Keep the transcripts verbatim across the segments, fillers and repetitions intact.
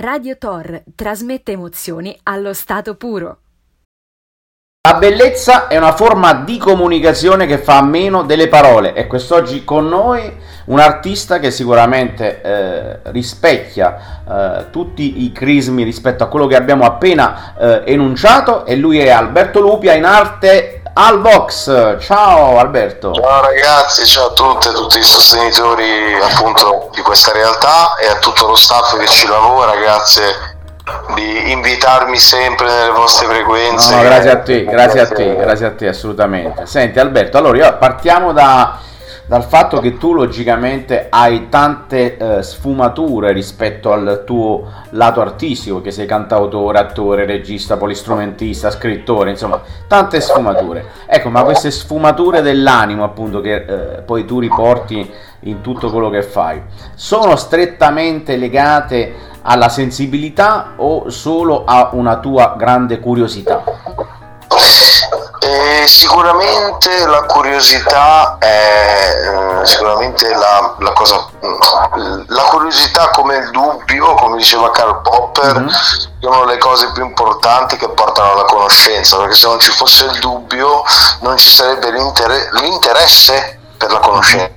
Radio Tor trasmette emozioni allo stato puro. La bellezza è una forma di comunicazione che fa a meno delle parole, e quest'oggi con noi un artista che sicuramente eh, rispecchia eh, tutti i crismi rispetto a quello che abbiamo appena eh, enunciato, e lui è Alberto Lupia, in arte Albox. Ciao Alberto. Ciao ragazzi, ciao a tutte, a tutti i sostenitori appunto di questa realtà e a tutto lo staff che ci lavora. Grazie di invitarmi sempre nelle vostre frequenze. No, no, grazie a te, grazie a te, grazie a te, assolutamente. Senti Alberto, allora io partiamo da, dal fatto che tu logicamente hai tante eh, sfumature rispetto al tuo lato artistico, che sei cantautore, attore, regista, polistrumentista, scrittore, insomma tante sfumature. Ecco, ma queste sfumature dell'animo appunto che eh, poi tu riporti in tutto quello che fai, sono strettamente legate alla sensibilità o solo a una tua grande curiosità? Eh, sicuramente la curiosità è eh, sicuramente la, la cosa, la curiosità come il dubbio, come diceva Karl Popper, mm-hmm. sono le cose più importanti che portano alla conoscenza, perché se non ci fosse il dubbio non ci sarebbe l'inter- l'interesse per la conoscenza.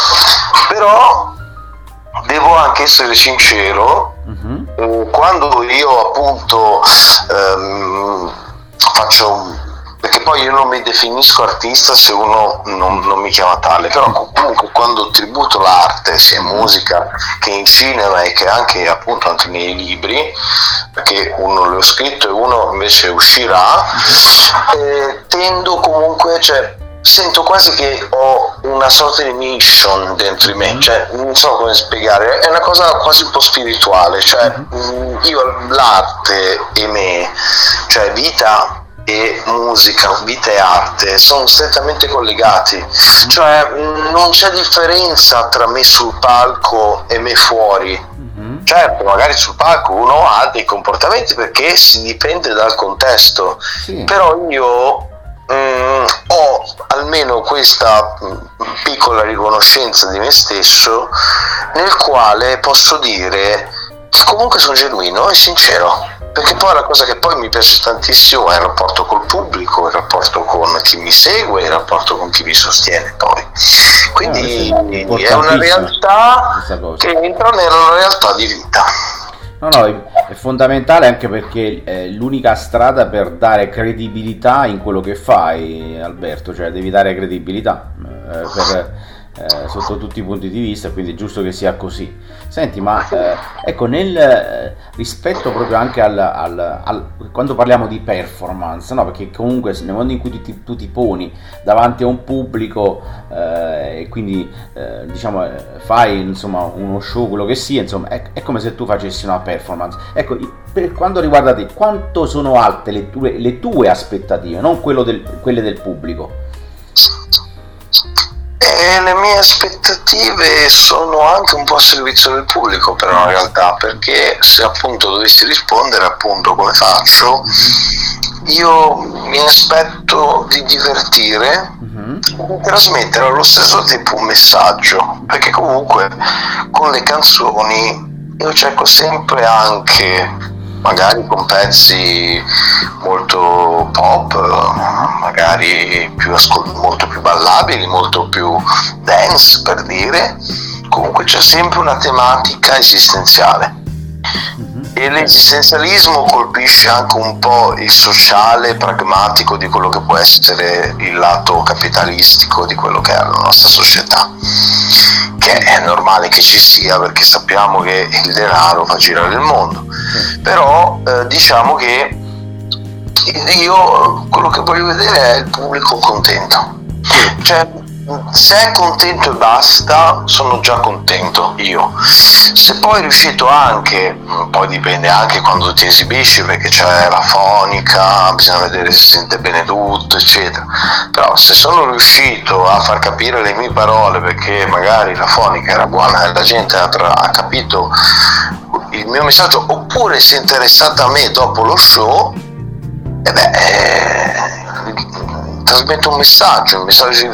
Però devo anche essere sincero, uh-huh. eh, quando io appunto ehm, faccio, perché poi io non mi definisco artista se uno non, non mi chiama tale, però comunque quando tributo l'arte, sia in musica che in cinema e che anche appunto anche nei libri, perché uno l'ho scritto e uno invece uscirà, eh, tendo comunque, cioè sento quasi che ho una sorta di mission dentro di me, cioè non so come spiegare, è una cosa quasi un po' spirituale, cioè io l'arte e me, cioè vita e musica, vita e arte sono strettamente collegati, cioè non c'è differenza tra me sul palco e me fuori. Certo, magari sul palco uno ha dei comportamenti perché si dipende dal contesto, sì. Però io Mm, ho almeno questa piccola riconoscenza di me stesso, nel quale posso dire che comunque sono genuino e sincero, perché poi la cosa che poi mi piace tantissimo è il rapporto col pubblico, il rapporto con chi mi segue, il rapporto con chi mi sostiene poi, quindi ah, è una realtà che entra nella realtà di vita. No, no, è fondamentale anche perché è l'unica strada per dare credibilità in quello che fai, Alberto, cioè devi dare credibilità eh, per, eh, sotto tutti i punti di vista, quindi è giusto che sia così. Senti, ma eh, ecco, nel eh, rispetto proprio anche al, al, al quando parliamo di performance, no? Perché comunque nel mondo in cui tu ti, tu ti poni davanti a un pubblico eh, e quindi eh, diciamo eh, fai insomma uno show, quello che sia, insomma è, è come se tu facessi una performance. Ecco, per quanto riguarda te, quanto sono alte le tue, le tue aspettative, non quello del, quelle del pubblico? E le mie aspettative sono anche un po' a servizio del pubblico, però in realtà, perché se appunto dovessi rispondere appunto come faccio, io mi aspetto di divertire, uh-huh. di trasmettere allo stesso tempo un messaggio, perché comunque con le canzoni io cerco sempre anche, magari con pezzi molto pop, magari più ascol- molto più ballabili, molto più dance per dire, comunque c'è sempre una tematica esistenziale. E l'esistenzialismo colpisce anche un po' il sociale pragmatico di quello che può essere il lato capitalistico di quello che è la nostra società, che è normale che ci sia perché sappiamo che il denaro fa girare il mondo. Però eh, diciamo che io quello che voglio vedere è il pubblico contento, cioè se è contento e basta, sono già contento io. Se poi è riuscito anche, poi dipende anche quando ti esibisci, perché c'è la fonica, bisogna vedere se si sente bene tutto eccetera, però se sono riuscito a far capire le mie parole perché magari la fonica era buona e la gente ha, tra- ha capito il mio messaggio, oppure si è interessata a me dopo lo show, e beh eh, trasmetto un messaggio, un messaggio di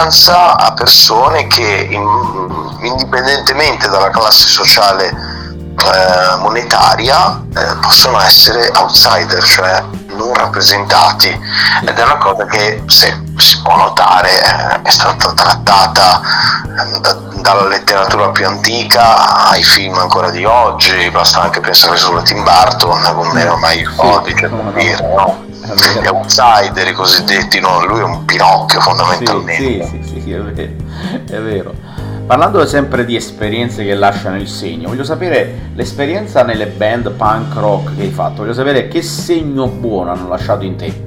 vicinanza a persone che in, indipendentemente dalla classe sociale eh, monetaria eh, possono essere outsider, cioè non rappresentati, ed è una cosa che, se si può notare, eh, è stata trattata eh, da, dalla letteratura più antica ai film ancora di oggi. Basta anche pensare solo a Tim Burton, con me ormai il codice, per dire, no? Gli outsider, i cosiddetti, no? Lui è un Pinocchio fondamentalmente. Sì, sì, sì, sì, è vero, è vero. Parlando sempre di esperienze che lasciano il segno, voglio sapere l'esperienza nelle band punk rock che hai fatto, voglio sapere che segno buono hanno lasciato in te.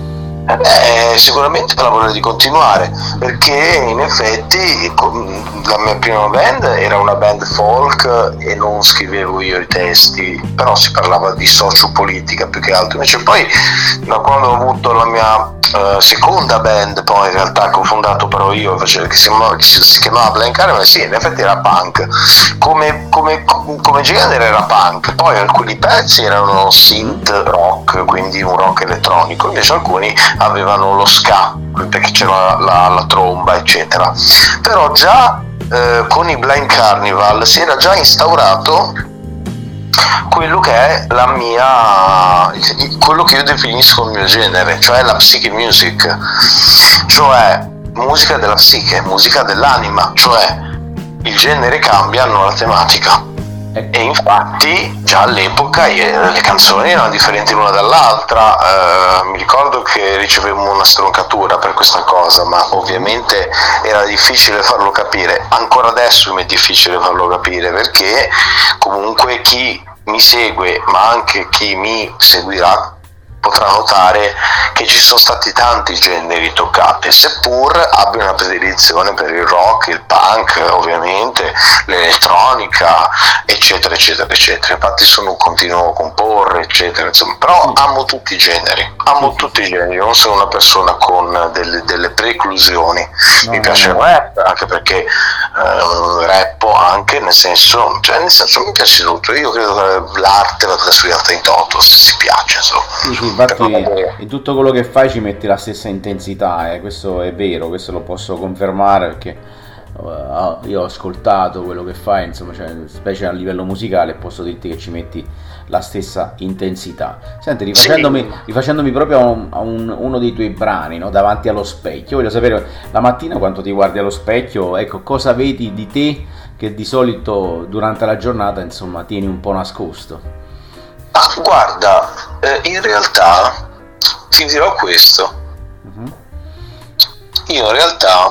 Eh, sicuramente la voglia di continuare, perché in effetti la mia prima band era una band folk e non scrivevo io i testi, però si parlava di sociopolitica più che altro. Invece poi, da quando ho avuto la mia uh, seconda band, poi in realtà che ho fondato però io, che si chiamava, che si chiamava Blank Army, sì, in effetti era punk, come, come, come genere era punk, poi alcuni pezzi erano synth rock, quindi un rock elettronico, invece alcuni avevano lo ska, perché c'era la, la tromba eccetera. Però già eh, con i Blind Carnival si era già instaurato quello che è la mia, quello che io definisco il mio genere, cioè la psyche music, cioè musica della psiche, musica dell'anima, cioè il genere cambia, non la tematica. E infatti già all'epoca le canzoni erano differenti l'una dall'altra. Eh, mi ricordo che ricevemmo una stroncatura per questa cosa, ma ovviamente era difficile farlo capire. Ancora adesso mi è difficile farlo capire, perché comunque chi mi segue, ma anche chi mi seguirà, potrà notare che ci sono stati tanti generi toccati, seppur abbia una predilezione per il rock, il punk, ovviamente, l'elettronica, eccetera, eccetera, eccetera. Infatti sono un continuo a comporre, eccetera, insomma, però amo tutti i generi, amo tutti i generi, non sono una persona con delle, delle preclusioni. No, mi piace il rap, anche perché eh, rappo anche, nel senso, cioè nel senso mi piace tutto. Io credo che l'arte vada studiata in toto, se si piace, insomma. Sì, sì, infatti in tutto quello che fai ci metti la stessa intensità, eh. Questo è vero, questo lo posso confermare, perché uh, io ho ascoltato quello che fai, insomma, cioè, specie a livello musicale, posso dirti che ci metti la stessa intensità. Senti, rifacendomi, sì. rifacendomi proprio a, un, a un, uno dei tuoi brani, no? Davanti allo specchio, voglio sapere la mattina quando ti guardi allo specchio, ecco, cosa vedi di te che di solito durante la giornata, insomma, tieni un po' nascosto. Ah, guarda, eh, in realtà ti dirò questo. Uh-huh. Io in realtà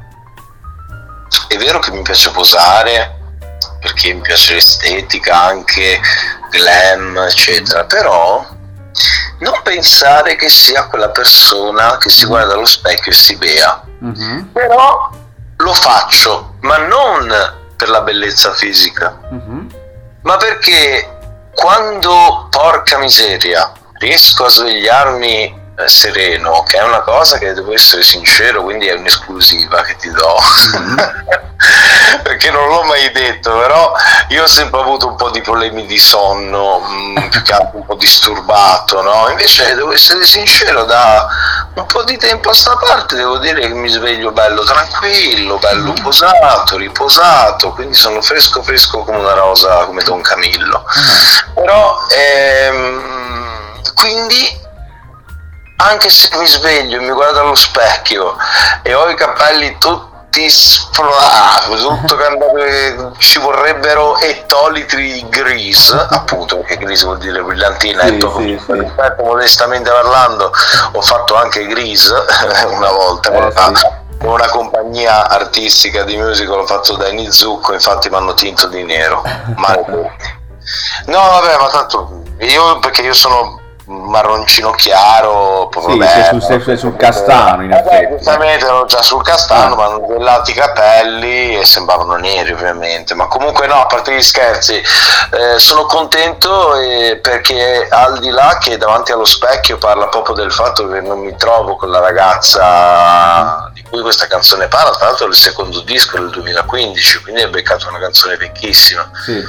è vero che mi piace posare, perché mi piace l'estetica, anche glam, eccetera, però non pensare che sia quella persona che si guarda allo specchio e si bea. Uh-huh. Però lo faccio, ma non per la bellezza fisica, uh-huh. ma perché quando, porca miseria, riesco a svegliarmi eh, sereno, che è una cosa che devo essere sincero, quindi è un'esclusiva che ti do, mm-hmm. perché non l'ho mai detto, però io ho sempre avuto un po' di problemi di sonno, mh, più che altro un po' disturbato, no? Invece devo essere sincero, da un po' di tempo a sta parte devo dire che mi sveglio bello tranquillo, bello posato, riposato, quindi sono fresco fresco come una rosa, come Don Camillo. Mm. Però ehm, quindi anche se mi sveglio e mi guardo allo specchio e ho i capelli tutti sfrolati, tutto che ci vorrebbero ettolitri di grease, appunto, perché grease vuol dire brillantina, sì, e sì, sì. Rispetto, modestamente parlando, ho fatto anche grease una volta, eh, con, sì. una, una compagnia artistica di musical, ho fatto da Nizucco, infatti mi hanno tinto di nero. Maledetti. No, vabbè, ma tanto io, perché io sono marroncino chiaro, sì, sei sul, sei, sei sul castano, in effetti. Giustamente ero già sul castano, ah. ma hanno dell'alti capelli e sembravano neri, ovviamente. Ma comunque no, a parte gli scherzi, eh, sono contento eh, perché al di là che davanti allo specchio parla proprio del fatto che non mi trovo con la ragazza di cui questa canzone parla, tra l'altro è il secondo disco del duemilaquindici, quindi è beccato una canzone vecchissima. Sì.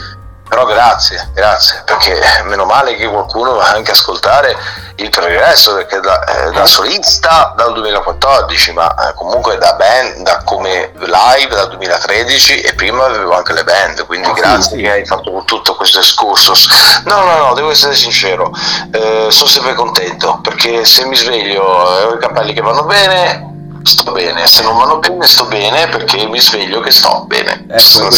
Però grazie, grazie, perché meno male che qualcuno va anche a ascoltare il progresso, perché da, eh, da solista dal duemilaquattordici, ma eh, comunque da band, da come live dal duemilatredici, e prima avevo anche le band, quindi oh, grazie sì, sì. che hai fatto tutto questo excursus. No, no, no, devo essere sincero, eh, sono sempre contento, perché se mi sveglio e ho i capelli che vanno bene, sto bene, se non vanno bene sto bene, perché mi sveglio che sto bene. Ecco,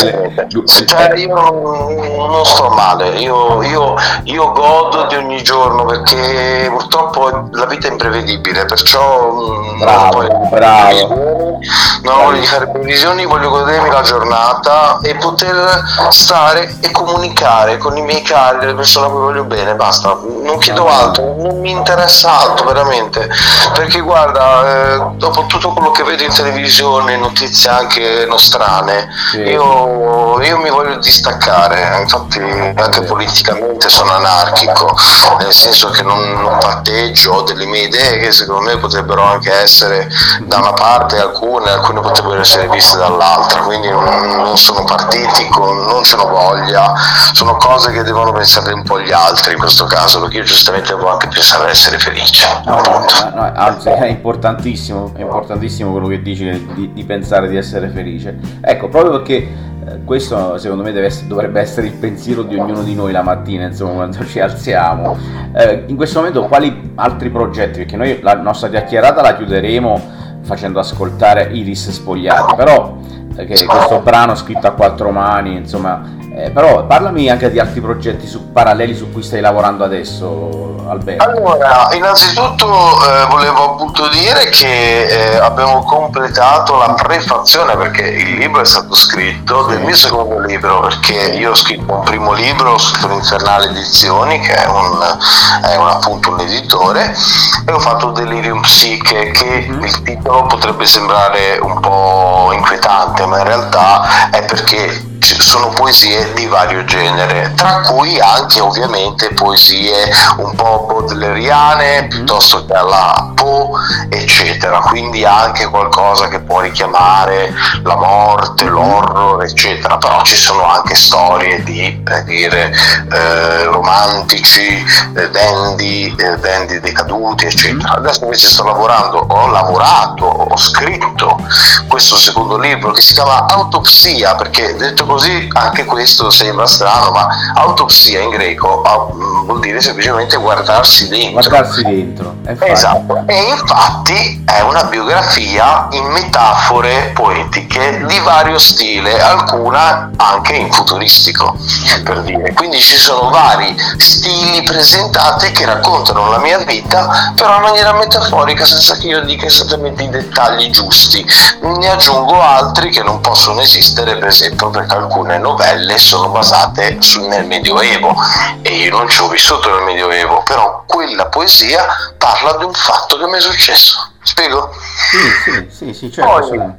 cioè io non, non sto male, io, io, io godo di ogni giorno, perché purtroppo la vita è imprevedibile, perciò bravo, non bravo. non voglio fare previsioni, voglio godermi la giornata e poter stare e comunicare con i miei cari, le persone a cui voglio bene, basta, non chiedo altro, non mi interessa altro veramente, perché guarda, eh, dopo tutto quello che vedo in televisione, notizie anche nostrane, sì. io, io mi voglio distaccare, infatti anche sì. politicamente sono anarchico, nel senso che non, non parteggio, ho delle mie idee che secondo me potrebbero anche essere da una parte alcune, alcune potrebbero essere viste dall'altra, quindi non, non sono partitico, non ce n'ho voglia, sono cose che devono pensare un po' gli altri in questo caso, perché io giustamente devo anche pensare ad essere felice. No, no, no, anzi è importantissimo, è importantissimo quello che dici di, di pensare di essere felice. Ecco, proprio perché eh, questo secondo me deve essere, dovrebbe essere il pensiero di ognuno di noi la mattina, insomma, quando ci alziamo. Eh, in questo momento quali altri progetti? Perché noi la nostra chiacchierata la chiuderemo facendo ascoltare Iris Spogliati, però eh, che questo brano scritto a quattro mani, insomma, eh, però parlami anche di altri progetti su, paralleli su cui stai lavorando adesso, Alberto. Allora, innanzitutto eh, volevo appunto dire che eh, abbiamo completato la prefazione, perché il libro è stato scritto, sì. del mio secondo libro, perché io ho scritto un primo libro su Infernale Edizioni, che è un, è un appunto un editore, e ho fatto Delirium Psyche, che mm-hmm. il titolo potrebbe sembrare un po' inquietante, ma in realtà è perché sono poesie di vario genere, tra cui anche ovviamente poesie un po' baudeleriane, piuttosto che alla Poe, eccetera, quindi anche qualcosa che può richiamare la morte, l'horror, eccetera, però ci sono anche storie di, per dire, eh, romantici, eh, dandy, eh, dandy decaduti, eccetera. Adesso invece sto lavorando, ho lavorato, ho scritto questo secondo libro che si chiama Autopsia, perché detto così anche questo sembra strano, ma autopsia in greco vuol dire semplicemente guardarsi dentro. Guardarsi dentro. Esatto. E infatti è una biografia in metafore poetiche di vario stile, alcuna anche in futuristico, per dire. Quindi ci sono vari stili presentati che raccontano la mia vita, però in maniera metaforica, senza che io dica esattamente i dettagli giusti. Ne aggiungo altri che non possono esistere, per esempio perché alcune novelle sono basate sul, nel Medioevo, e io non ci ho vissuto nel Medioevo, però quella poesia parla di un fatto che mi è successo. Spiego? Sì, sì, sì, sì, certo. Poi, sì.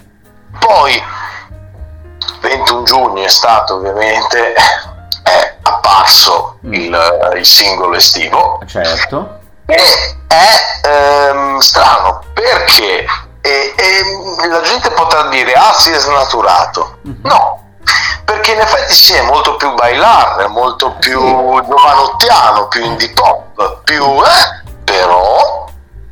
poi ventuno giugno è stato, ovviamente, è apparso mm. il, il singolo estivo. Certo. E è ehm, strano, perché e, e la gente potrà dire, ah, si è snaturato. Mm-hmm. No, perché in effetti sì, è molto più bailar, molto più sì. giovanottiano, più indie pop, più eh, però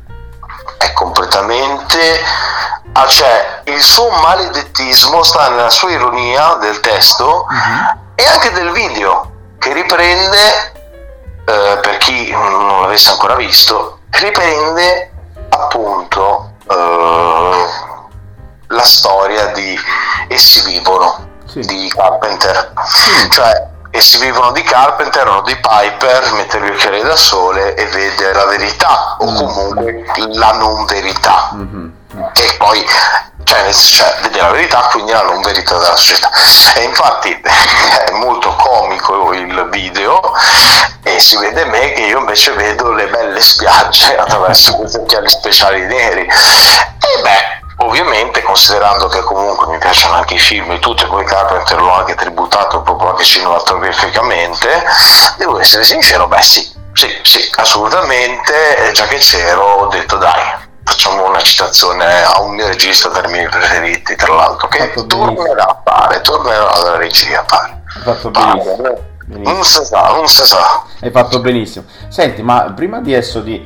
è completamente, ah, cioè il suo maledettismo sta nella sua ironia del testo uh-huh. e anche del video, che riprende, eh, per chi non l'avesse ancora visto, riprende appunto eh, la storia di Essi vivono sì. di Carpenter, sì. cioè Essi vivono di Carpenter o di Piper, mette gli occhiali da sole e vede la verità, o comunque la non verità, mm-hmm. e poi cioè, cioè, vede la verità, quindi la non verità della società. E infatti è molto comico il video, e si vede me che io invece vedo le belle spiagge attraverso questi occhiali speciali neri. E beh, ovviamente, considerando che comunque mi piacciono anche i film e tutto, e poi Carpenter l'ho anche tributato proprio anche cinematograficamente, devo essere sincero, beh sì, sì, sì, assolutamente, già che c'ero ho detto dai, facciamo una citazione a un mio regista tra i miei preferiti, tra l'altro, che tornerà a fare, tornerà alla regia a fare. Fatto benissimo. Non si sa, non si sa. Hai fatto benissimo. Senti, ma prima di adesso di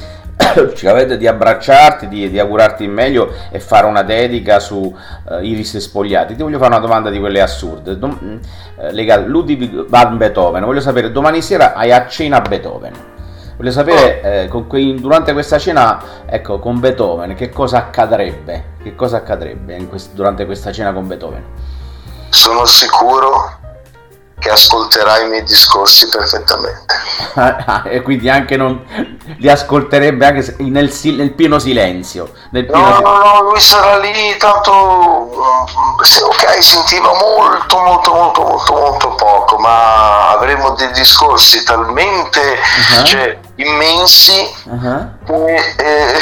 ci avete di abbracciarti, di, di augurarti il meglio e fare una dedica su uh, Iris Spogliati, ti voglio fare una domanda di quelle assurde. Dom- uh, legata Ludwig van Beethoven. Voglio sapere, domani sera hai a cena Beethoven. Voglio sapere eh, con que- durante questa cena, ecco, con Beethoven, che cosa accadrebbe? Che cosa accadrebbe in quest- durante questa cena con Beethoven? Sono sicuro che ascolterai i miei discorsi perfettamente. E quindi anche non li ascolterebbe anche se- nel, sil- nel pieno silenzio. Nel pieno No, sil- no, no, lui sarà lì, tanto sì, ok, sentiva molto, molto, molto, molto, molto poco, ma avremo dei discorsi talmente Uh-huh. cioè, immensi Uh-huh. che, eh,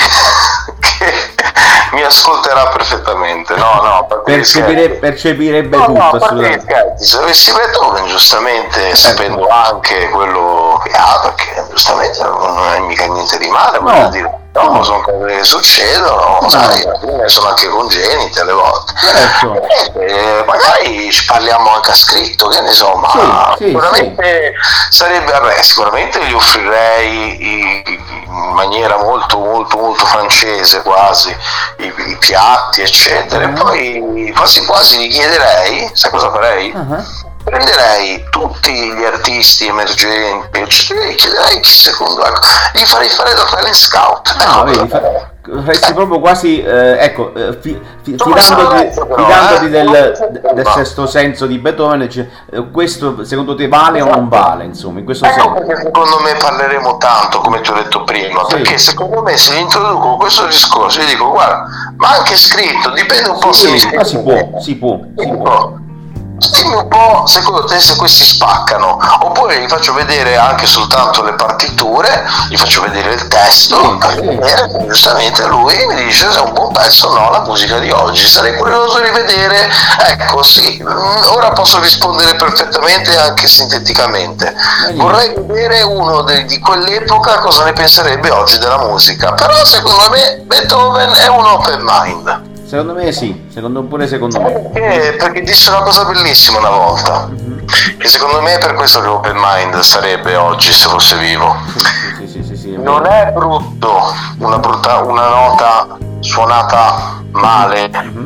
che mi ascolterà perfettamente. No, no, Percepire- percepirebbe no, tutto, no, assolutamente. perché, se avessi Beethoven, giustamente, sapendo anche quello che ha, perché giustamente non è mica niente di male, voglio No. dire, no, No. sono cose che succedono, No. sai, alla fine sono anche congenite alle volte. Certo. Eh, magari ci parliamo anche a scritto, che ne so, ma Sì, sì, sicuramente sarebbe, vabbè, sicuramente gli offrirei i- in maniera molto, molto, molto francese quasi i, i piatti, eccetera, Mhm. e poi quasi quasi gli chiederei, sai cosa farei? Uh-huh. Prenderei tutti gli artisti emergenti, eccetera, e gli chiederei chi secondo, ecco, gli farei fare da talent scout. Ah, Ecco, vedi, fa- faresti proprio quasi, eh, ecco, eh, fi- fi- Sono fidandoti, salvezza, però, fidandoti eh. del, del sesto senso di Beethoven, cioè, eh, questo secondo te vale o non vale, insomma, in questo Ecco senso? perché secondo me parleremo tanto, come ti ho detto prima, Sì. perché secondo me se introduco questo discorso, io dico guarda, ma anche scritto, dipende un po' se mi Sì, spieghi. ma si può, si può, si può. Dico, dimmi un po' secondo te se questi spaccano, oppure gli faccio vedere anche soltanto le partiture, gli faccio vedere il testo, Sì, per sì. vedere che giustamente lui mi dice se è un buon pezzo o no la musica di oggi. Sarei curioso di vedere, ecco sì, mm, ora posso rispondere perfettamente anche sinteticamente. Benissimo. Vorrei vedere uno de- di quell'epoca cosa ne penserebbe oggi della musica, però secondo me Beethoven è un open mind. Secondo me sì, secondo pure secondo me. Perché, perché disse una cosa bellissima una volta, Mhm. che secondo me è per questo che Open Mind sarebbe oggi se fosse vivo. Sì, sì, sì, sì, sì, è Non vero. è brutto una, brutta, una nota suonata male,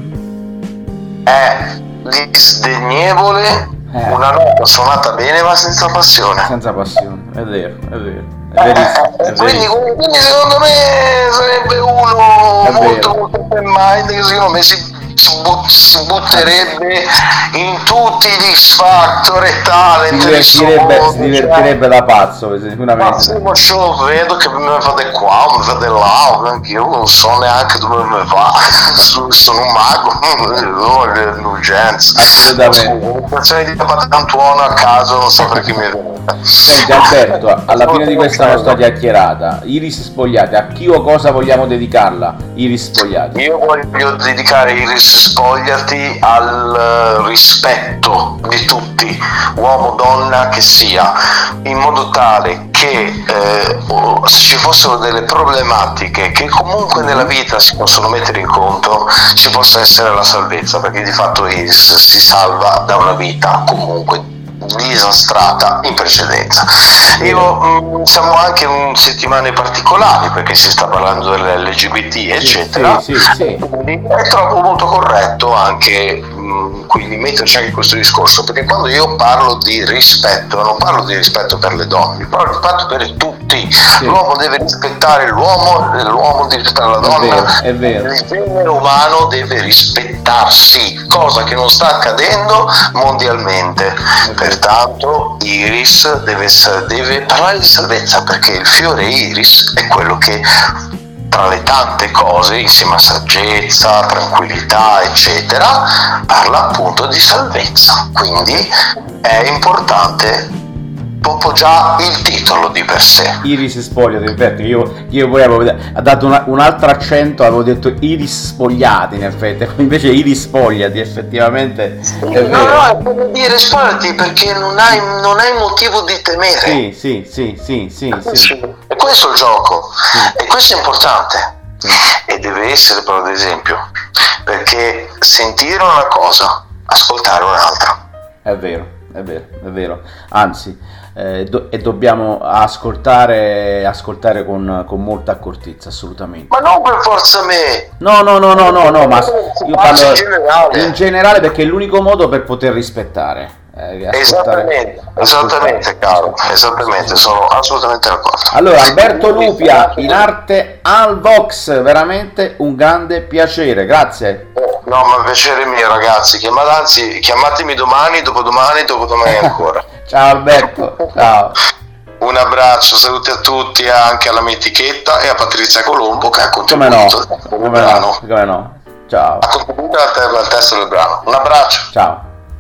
Mhm. è disdegnevole Eh. una nota suonata bene ma senza passione. Senza passione, è vero, è vero, è verissimo, è Eh, quindi, verissimo. quindi secondo me sarebbe uno È molto vero. molto open mind che secondo me si, si but- si butterebbe in tutti gli X Factor e Si talent. divertirebbe, risolve, si divertirebbe da pazzo, Ma sicuramente. se non ce lo vedo che mi fate qua, mi fate là, anche io non so neanche dove mi va, sono un mago, non ho le urgenze. Assolutamente. Persone di Patantuono a caso, non so perché mi è venuta. Senti Alberto, alla fine di questa nostra chiacchierata, Iris Spogliati, a chi o cosa vogliamo dedicarla? Iris Spogliati. Io voglio dedicare Iris Spogliati al eh, rispetto di tutti, uomo, donna che sia, in modo tale che eh, o- se ci fossero delle problematiche che comunque nella vita si possono mettere in conto, ci possa essere la salvezza, perché di fatto Iris si salva da una vita comunque disastrata in precedenza. Io mh, siamo anche in settimane particolari perché si sta parlando dell'L G B T eccetera, sì, sì, sì. quindi è troppo molto corretto anche mh, quindi metterci anche questo discorso, perché quando io parlo di rispetto non parlo di rispetto per le donne, parlo di rispetto per tutti. L'uomo deve rispettare l'uomo, l'uomo deve rispettare la donna, vero, è vero. il genere umano deve rispettarsi, cosa che non sta accadendo mondialmente. Pertanto Iris deve, essere, deve parlare di salvezza, perché il fiore Iris è quello che tra le tante cose, insieme a saggezza, tranquillità eccetera, parla appunto di salvezza, quindi è importante proprio già il titolo di per sé. Iris Spogliati, infatti io, io poi avevo ha dato una- un altro accento, avevo detto Iris Spogliati in effetti, invece Iris Spogliati effettivamente è No, vero. no, è come dire spogliati perché non hai, non hai motivo di temere. Sì, sì, sì, sì, sì, sì. E questo è il gioco, Sì. e questo è importante, Sì. e deve essere però ad esempio, perché sentire una cosa, ascoltare un'altra. È vero, è vero, è vero. Anzi, eh, do- e dobbiamo ascoltare, ascoltare con, con molta accortezza, assolutamente. Ma non per forza me. No, no, no, no, no, no, ma io parlo in generale. in generale, perché è l'unico modo per poter rispettare. Eh, esattamente, esattamente, caro, esattamente, sono assolutamente d'accordo. Allora, Alberto Lupia, in arte al Vox, veramente un grande piacere, grazie. No, ma piacere mio, ragazzi, chiamate, anzi, chiamatemi domani, dopodomani, dopodomani ancora. Ciao Alberto, ciao. Un abbraccio, saluti a tutti, anche alla mia etichetta e a Patrizia Colombo che ha Come no, contribuito come al brano. no, come no. Ciao. Ha contribuito al testo del brano. Un abbraccio. Ciao.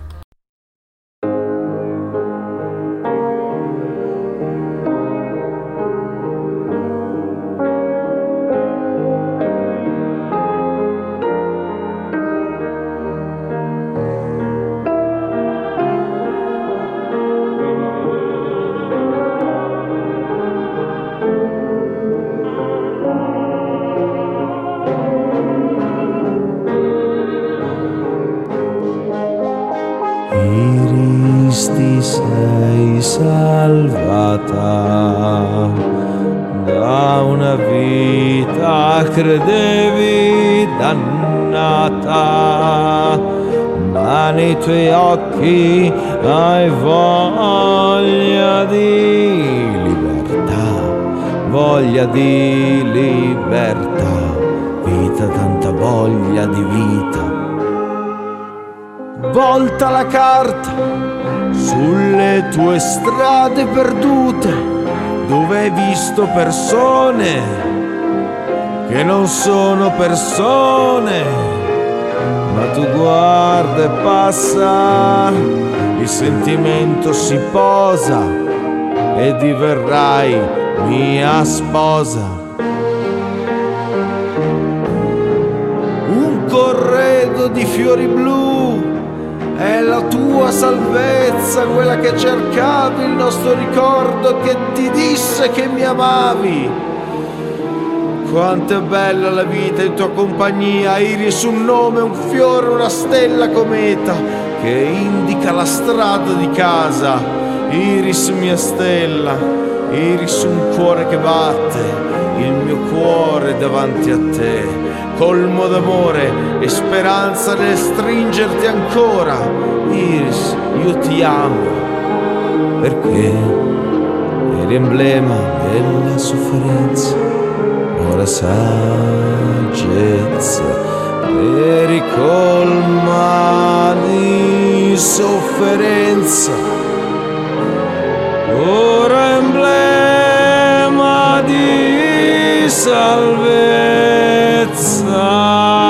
Iris, ti sei salvata da una vita credevi dannata, ma nei tuoi occhi hai voglia di libertà, voglia di libertà, vita, tanta voglia di vita. Volta la carta sulle tue strade perdute, dove hai visto persone che non sono persone, ma tu guarda e passa, il sentimento si posa e diverrai mia sposa. Un corredo di fiori blu è la tua salvezza, quella che cercavi, il nostro ricordo che ti disse che mi amavi. Quanto è bella la vita in tua compagnia, Iris un nome, un fiore, una stella cometa che indica la strada di casa. Iris mia stella, Iris un cuore che batte, il mio cuore davanti a te, colmo d'amore e speranza nel stringerti ancora. Iris, io ti amo, perché eri emblema della sofferenza, ora saggezza, eri colma di sofferenza, ora emblema di salvezza.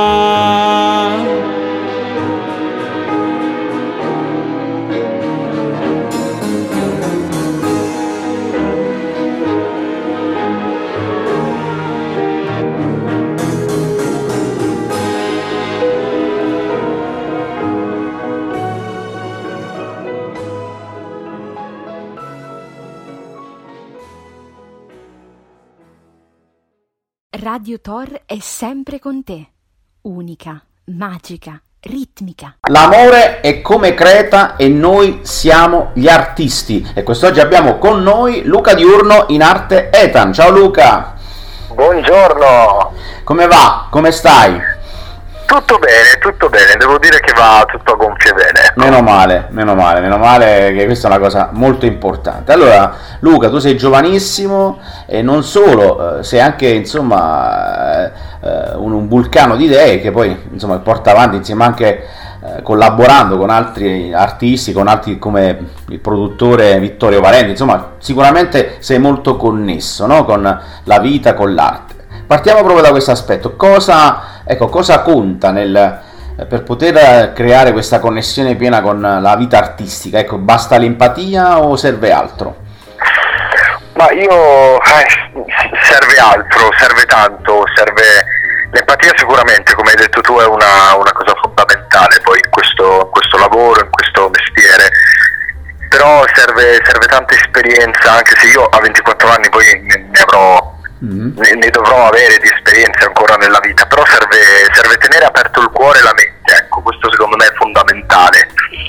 Radio Tor è sempre con te, unica, magica, ritmica. L'amore è come Creta e noi siamo gli artisti. E quest'oggi abbiamo con noi Luca Diurno in arte Ethan. Ciao Luca. Buongiorno. Come va? Come stai? Tutto bene, tutto bene, devo dire che va tutto a gonfie bene. Meno male, meno male, meno male, che questa è una cosa molto importante. Allora, Luca, tu sei giovanissimo e non solo, eh, sei anche, insomma, eh, un, un vulcano di idee che poi, insomma, porta avanti insieme anche eh, collaborando con altri artisti, con altri come il produttore Vittorio Valenti, insomma, sicuramente sei molto connesso, no? Con la vita, con l'arte. Partiamo proprio da questo aspetto. Cosa, ecco, cosa conta nel, per poter creare questa connessione piena con la vita artistica? Ecco, basta l'empatia o serve altro? Ma io eh, serve altro, serve tanto, serve l'empatia sicuramente, come hai detto tu, è una, una cosa fondamentale poi in questo, in questo lavoro, in questo mestiere. Però serve, serve tanta esperienza, anche se io a ventiquattro anni poi ne, ne avrò. Mm-hmm. Ne, ne dovrò avere di esperienze ancora nella vita, però serve, serve tenere aperto il cuore e la mente, ecco, questo secondo me è fondamentale. Certo.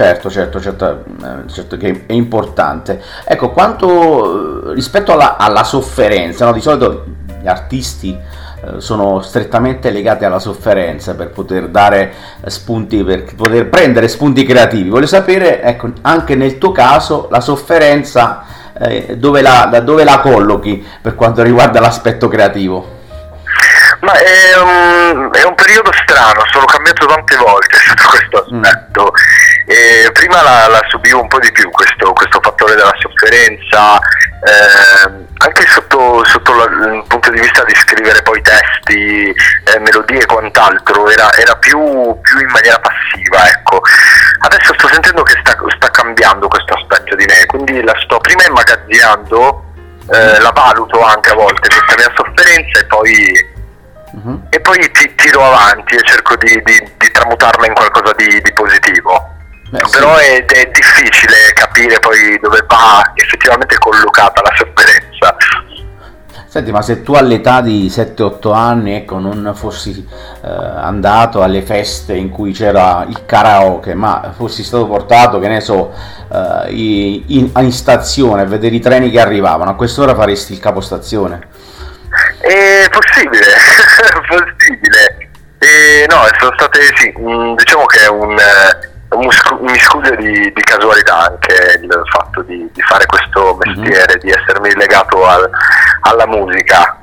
Certo, certo, certo, eh, certo che è importante. Ecco, quanto eh, rispetto alla, alla sofferenza, no? Di solito gli artisti eh, sono strettamente legati alla sofferenza per poter dare eh, spunti, per poter prendere spunti creativi. Voglio sapere, ecco, anche nel tuo caso, la sofferenza eh, dove la, da dove la collochi per quanto riguarda l'aspetto creativo? Ma è un, è un periodo strano, sono cambiato tante volte sotto questo aspetto. Mm. E prima la, la subivo un po' di più questo, questo fattore della sofferenza, eh, anche sotto, sotto la, il punto di vista di scrivere poi testi, eh, melodie e quant'altro, era, era più, più in maniera passiva, ecco. Adesso sto sentendo che sta, sta cambiando questo aspetto di me, quindi la sto prima immagazzinando, eh, la valuto anche a volte questa mia sofferenza e poi... Uh-huh. E poi ti tiro avanti e cerco di, di, di tramutarla in qualcosa di, di positivo. Beh, però sì. è, è difficile capire poi dove va effettivamente collocata la sofferenza. Senti, ma se tu all'età di sette otto anni, ecco, non fossi eh, andato alle feste in cui c'era il karaoke, ma fossi stato portato, che ne so, eh, in, in stazione a vedere i treni che arrivavano, a quest'ora faresti il capostazione? È possibile, possibile. E no, sono state, sì, diciamo che è un, un miscuglio di, di casualità anche il fatto di, di fare questo mestiere, mm-hmm. di essermi legato al, alla musica.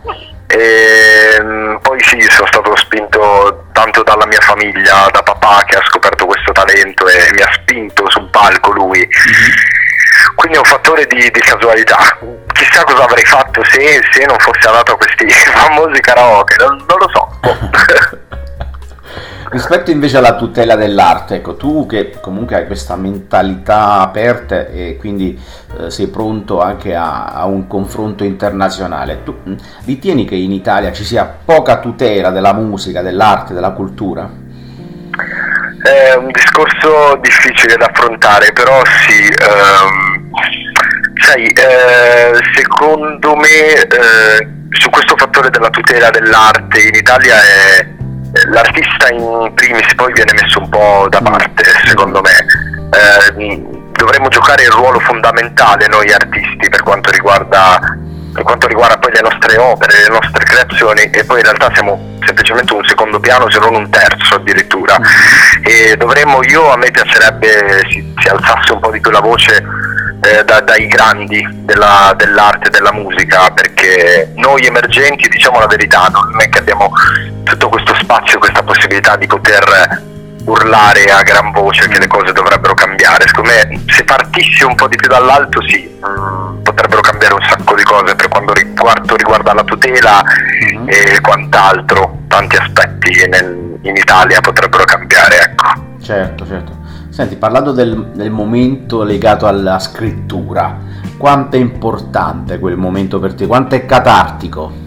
E poi sì, sono stato spinto tanto dalla mia famiglia, da papà che ha scoperto questo talento e mi ha spinto sul palco lui. Mm-hmm. Quindi è un fattore di, di casualità. Chissà cosa avrei fatto se, se non fossi andato a questi famosi karaoke, non, non lo so. Rispetto invece alla tutela dell'arte, ecco, tu che comunque hai questa mentalità aperta e quindi eh, sei pronto anche a, a un confronto internazionale, tu mh, ritieni che in Italia ci sia poca tutela della musica, dell'arte, della cultura? È un discorso difficile da affrontare, però sì, ehm, sai, eh, secondo me eh, su questo fattore della tutela dell'arte in Italia è, l'artista in primis poi viene messo un po' da parte, secondo me. Eh, dovremmo giocare il ruolo fondamentale noi artisti per quanto riguarda per quanto riguarda poi le nostre opere, le nostre creazioni, e poi in realtà siamo semplicemente un secondo piano, se non un terzo addirittura. E dovremmo, io a me piacerebbe si, si alzasse un po' di più la voce eh, da, dai grandi della, dell'arte e della musica, perché noi emergenti, diciamo la verità, non è che abbiamo tutto questo spazio, questa possibilità di poter urlare a gran voce che le cose dovrebbero cambiare. Secondo me se partissi un po' di più dall'alto sì, mh, potrebbero cambiare un sacco di cose per quanto riguarda, riguarda la tutela mm-hmm. e quant'altro, tanti aspetti nel, in Italia potrebbero cambiare, ecco. Certo, certo. Senti, parlando del, del momento legato alla scrittura, quanto è importante quel momento per te? Quanto è catartico?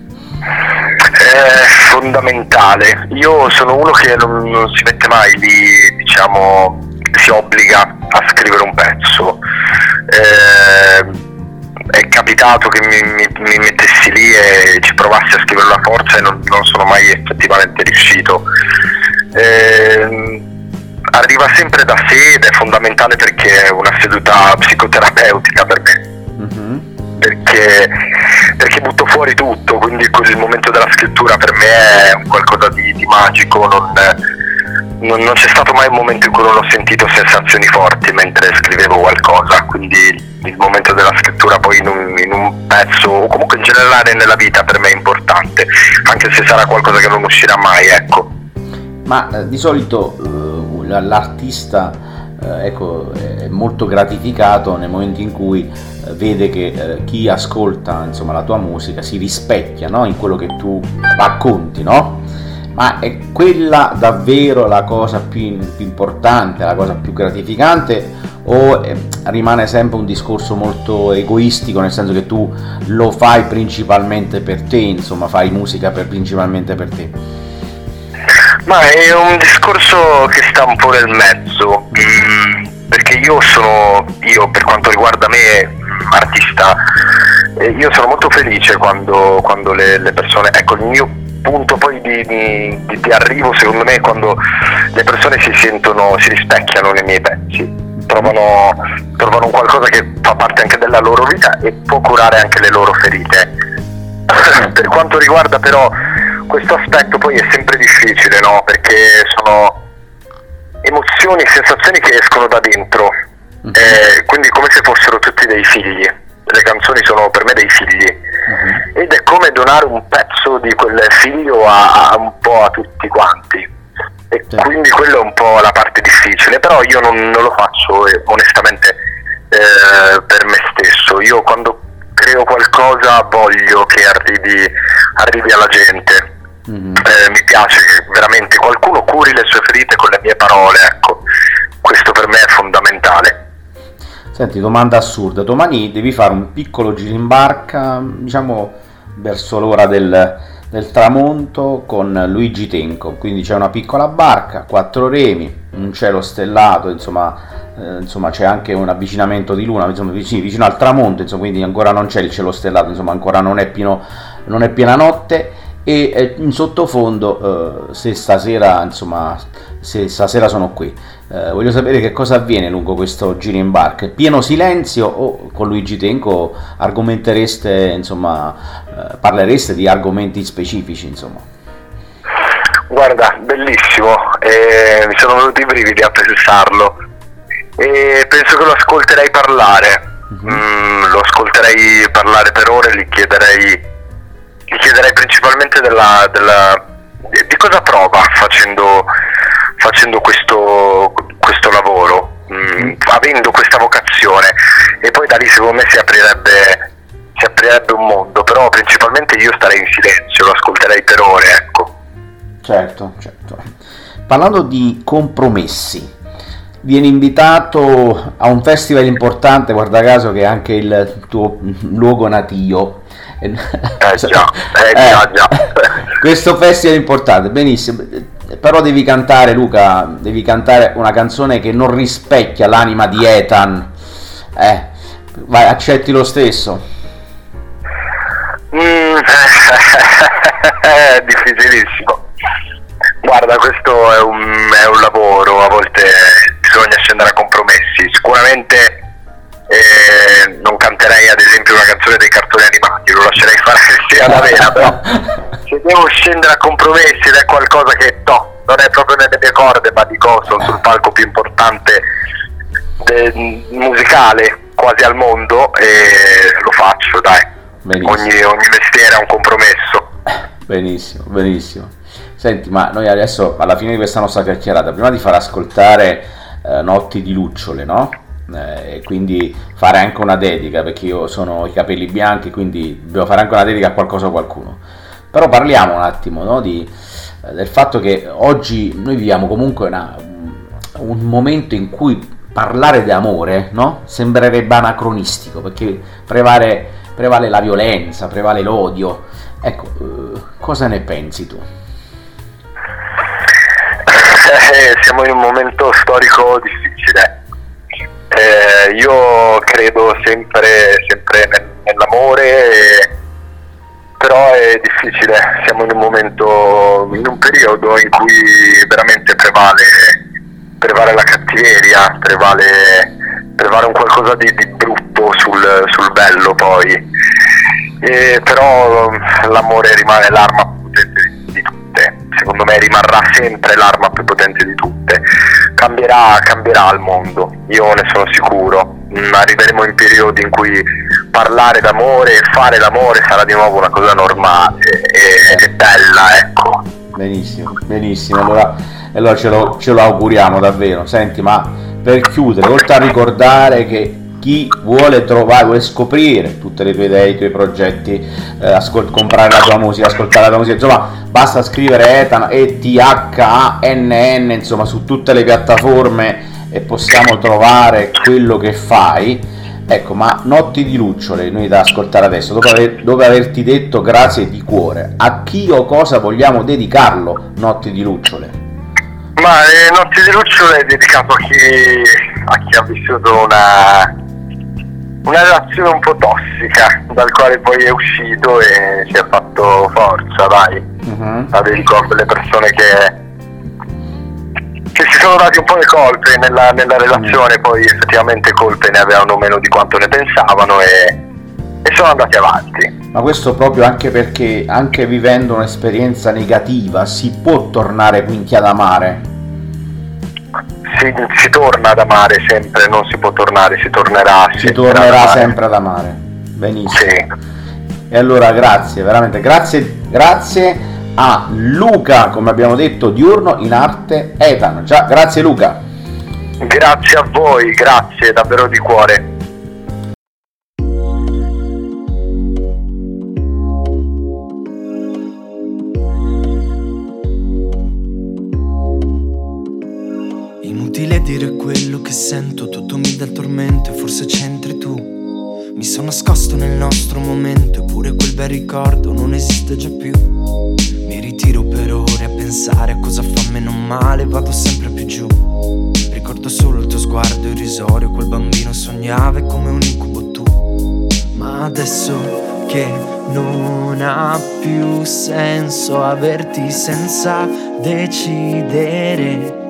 È fondamentale. Io sono uno che non, non si mette mai lì, diciamo, si obbliga a scrivere un pezzo. Eh, è capitato che mi, mi, mi mettessi lì e ci provassi a scrivere la forza e non, non sono mai effettivamente riuscito. Eh, arriva sempre da sé ed è fondamentale perché è una seduta psicoterapeutica per me. Mm-hmm. Perché, perché butto fuori tutto, quindi il momento della scrittura per me è un qualcosa di, di magico, non, non, non c'è stato mai un momento in cui non ho sentito sensazioni forti mentre scrivevo qualcosa, quindi il momento della scrittura poi in un, in un pezzo o comunque in generale nella vita per me è importante, anche se sarà qualcosa che non uscirà mai, ecco. Ma eh, di solito uh, l'artista eh, ecco, è molto gratificato nel momento in cui eh, vede che eh, chi ascolta insomma la tua musica si rispecchia, no? In quello che tu racconti, no? Ma è quella davvero la cosa più, più importante, la cosa più gratificante, o eh, rimane sempre un discorso molto egoistico, nel senso che tu lo fai principalmente per te, insomma fai musica per, principalmente per te? Ma è un discorso che sta un po' nel mezzo, mm, perché io sono, io per quanto riguarda me, mm, artista, eh, io sono molto felice quando, quando le, le persone, ecco il mio punto poi di, di, di arrivo secondo me è quando le persone si sentono, si rispecchiano nei miei pezzi. sì, trovano, trovano un qualcosa che fa parte anche della loro vita e può curare anche le loro ferite. Per quanto riguarda però questo aspetto, poi è sempre difficile, no? Perché sono emozioni, sensazioni che escono da dentro, uh-huh. eh, quindi come se fossero tutti dei figli. Le canzoni sono per me dei figli, uh-huh. ed è come donare un pezzo di quel figlio a, a un po' a tutti quanti, e sì. Quindi quello è un po' la parte difficile, però io non, non lo faccio eh, onestamente eh, per me stesso. Io quando creo qualcosa voglio che arrivi, arrivi alla gente. Mm-hmm. Eh, mi piace che veramente qualcuno curi le sue ferite con le mie parole, ecco, questo per me è fondamentale. Senti, domanda assurda, domani devi fare un piccolo giro in barca, diciamo verso l'ora del, del tramonto, con Luigi Tenco, quindi c'è una piccola barca, quattro remi, un cielo stellato, insomma, eh, insomma c'è anche un avvicinamento di luna, insomma vicino, vicino al tramonto, insomma, quindi ancora non c'è il cielo stellato, insomma ancora non è, pieno, non è piena notte. E eh, in sottofondo eh, se stasera insomma se stasera sono qui eh, voglio sapere che cosa avviene lungo questo giro in barca. Pieno silenzio o con Luigi Tenco argomentereste, insomma eh, parlereste di argomenti specifici, insomma? Guarda, bellissimo, eh, mi sono venuti i brividi a pensarlo e penso che lo ascolterei parlare. uh-huh. mm, lo ascolterei parlare per ore, gli chiederei Gli chiederei principalmente della, della, di cosa prova facendo, facendo questo, questo lavoro, mh, avendo questa vocazione, e poi da lì secondo me si aprirebbe, si aprirebbe un mondo, però principalmente io starei in silenzio, lo ascolterei per ore, ecco. Certo, certo. Parlando di compromessi, vieni invitato a un festival importante, guarda caso che è anche il tuo luogo natio. Eh già, eh già, già. Questo festival è importante, benissimo, però devi cantare, Luca, devi cantare una canzone che non rispecchia l'anima di Ethan, eh, vai, accetti lo stesso? Mm, è difficilissimo, guarda, questo è un, è un lavoro, a volte bisogna scendere a compromessi, sicuramente. Eh, non canterei ad esempio una canzone dei cartoni animati, lo lascerei fare che sia la vera, però se devo scendere a compromessi ed è qualcosa che no, non è proprio nelle mie corde, ma dico sono sul palco più importante de- musicale quasi al mondo, e lo faccio, dai. ogni, ogni mestiere ha un compromesso. Benissimo, benissimo. Senti, ma noi adesso alla fine di questa nostra chiacchierata, prima di far ascoltare eh, Notti di Lucciole, no? E eh, quindi fare anche una dedica, perché io sono i capelli bianchi, quindi devo fare anche una dedica a qualcosa o qualcuno. Però parliamo un attimo, no, di, eh, del fatto che oggi noi viviamo comunque una, un momento in cui parlare di amore, no, sembrerebbe anacronistico, perché prevale, prevale la violenza, prevale l'odio. Ecco, eh, cosa ne pensi tu? Eh, siamo in un momento storico difficile. Eh, io credo sempre, sempre nel, nell'amore, e, però è difficile, siamo in un momento, in un periodo in cui veramente prevale, prevale la cattiveria, prevale, prevale un qualcosa di, di brutto sul, sul bello poi, e, però l'amore rimane l'arma più potente di tutte, secondo me rimarrà sempre l'arma più potente di tutte. Cambierà, cambierà il mondo, io ne sono sicuro. Mm, arriveremo in periodi in cui parlare d'amore e fare l'amore sarà di nuovo una cosa normale e, e bella, ecco. Benissimo, benissimo, allora, allora ce, lo, ce lo auguriamo davvero. Senti, ma per chiudere, oltre a ricordare che chi vuole trovare, vuole scoprire tutte le tue idee, i tuoi progetti, eh, ascol- comprare la tua musica, ascoltare la tua musica, insomma basta scrivere Ethan, E T H A N N, insomma su tutte le piattaforme e possiamo trovare quello che fai. Ecco, ma Notti di Lucciole, noi da ascoltare adesso, dopo, aver, dopo averti detto grazie di cuore, a chi o cosa vogliamo dedicarlo Notti di Lucciole? Ma eh, Notti di Lucciole è dedicato a chi, a chi ha vissuto una una relazione un po' tossica, dal quale poi è uscito e si è fatto forza, dai. Uh-huh. La dedico a quelle persone che che si sono dati un po' le colpe nella, nella relazione, poi effettivamente colpe ne avevano meno di quanto ne pensavano e, e sono andati avanti. Ma questo proprio anche perché anche vivendo un'esperienza negativa si può tornare quindi ad amare. Si, si torna ad amare sempre, non si può tornare, si tornerà si tornerà sempre ad amare. Benissimo. Sì. E allora grazie, veramente grazie, grazie a Luca, come abbiamo detto, Diurno in arte Ethan. Ciao, grazie Luca. Grazie a voi, grazie davvero di cuore. Inutile dire quello che sento, tutto mi dà il tormento e forse c'entri tu. Mi sono nascosto nel nostro momento, eppure quel bel ricordo non esiste già più. Mi ritiro per ore a pensare a cosa fa meno male, vado sempre più giù. Ricordo solo il tuo sguardo irrisorio, quel bambino sognava e come un incubo tu. Ma adesso che non ha più senso averti senza decidere,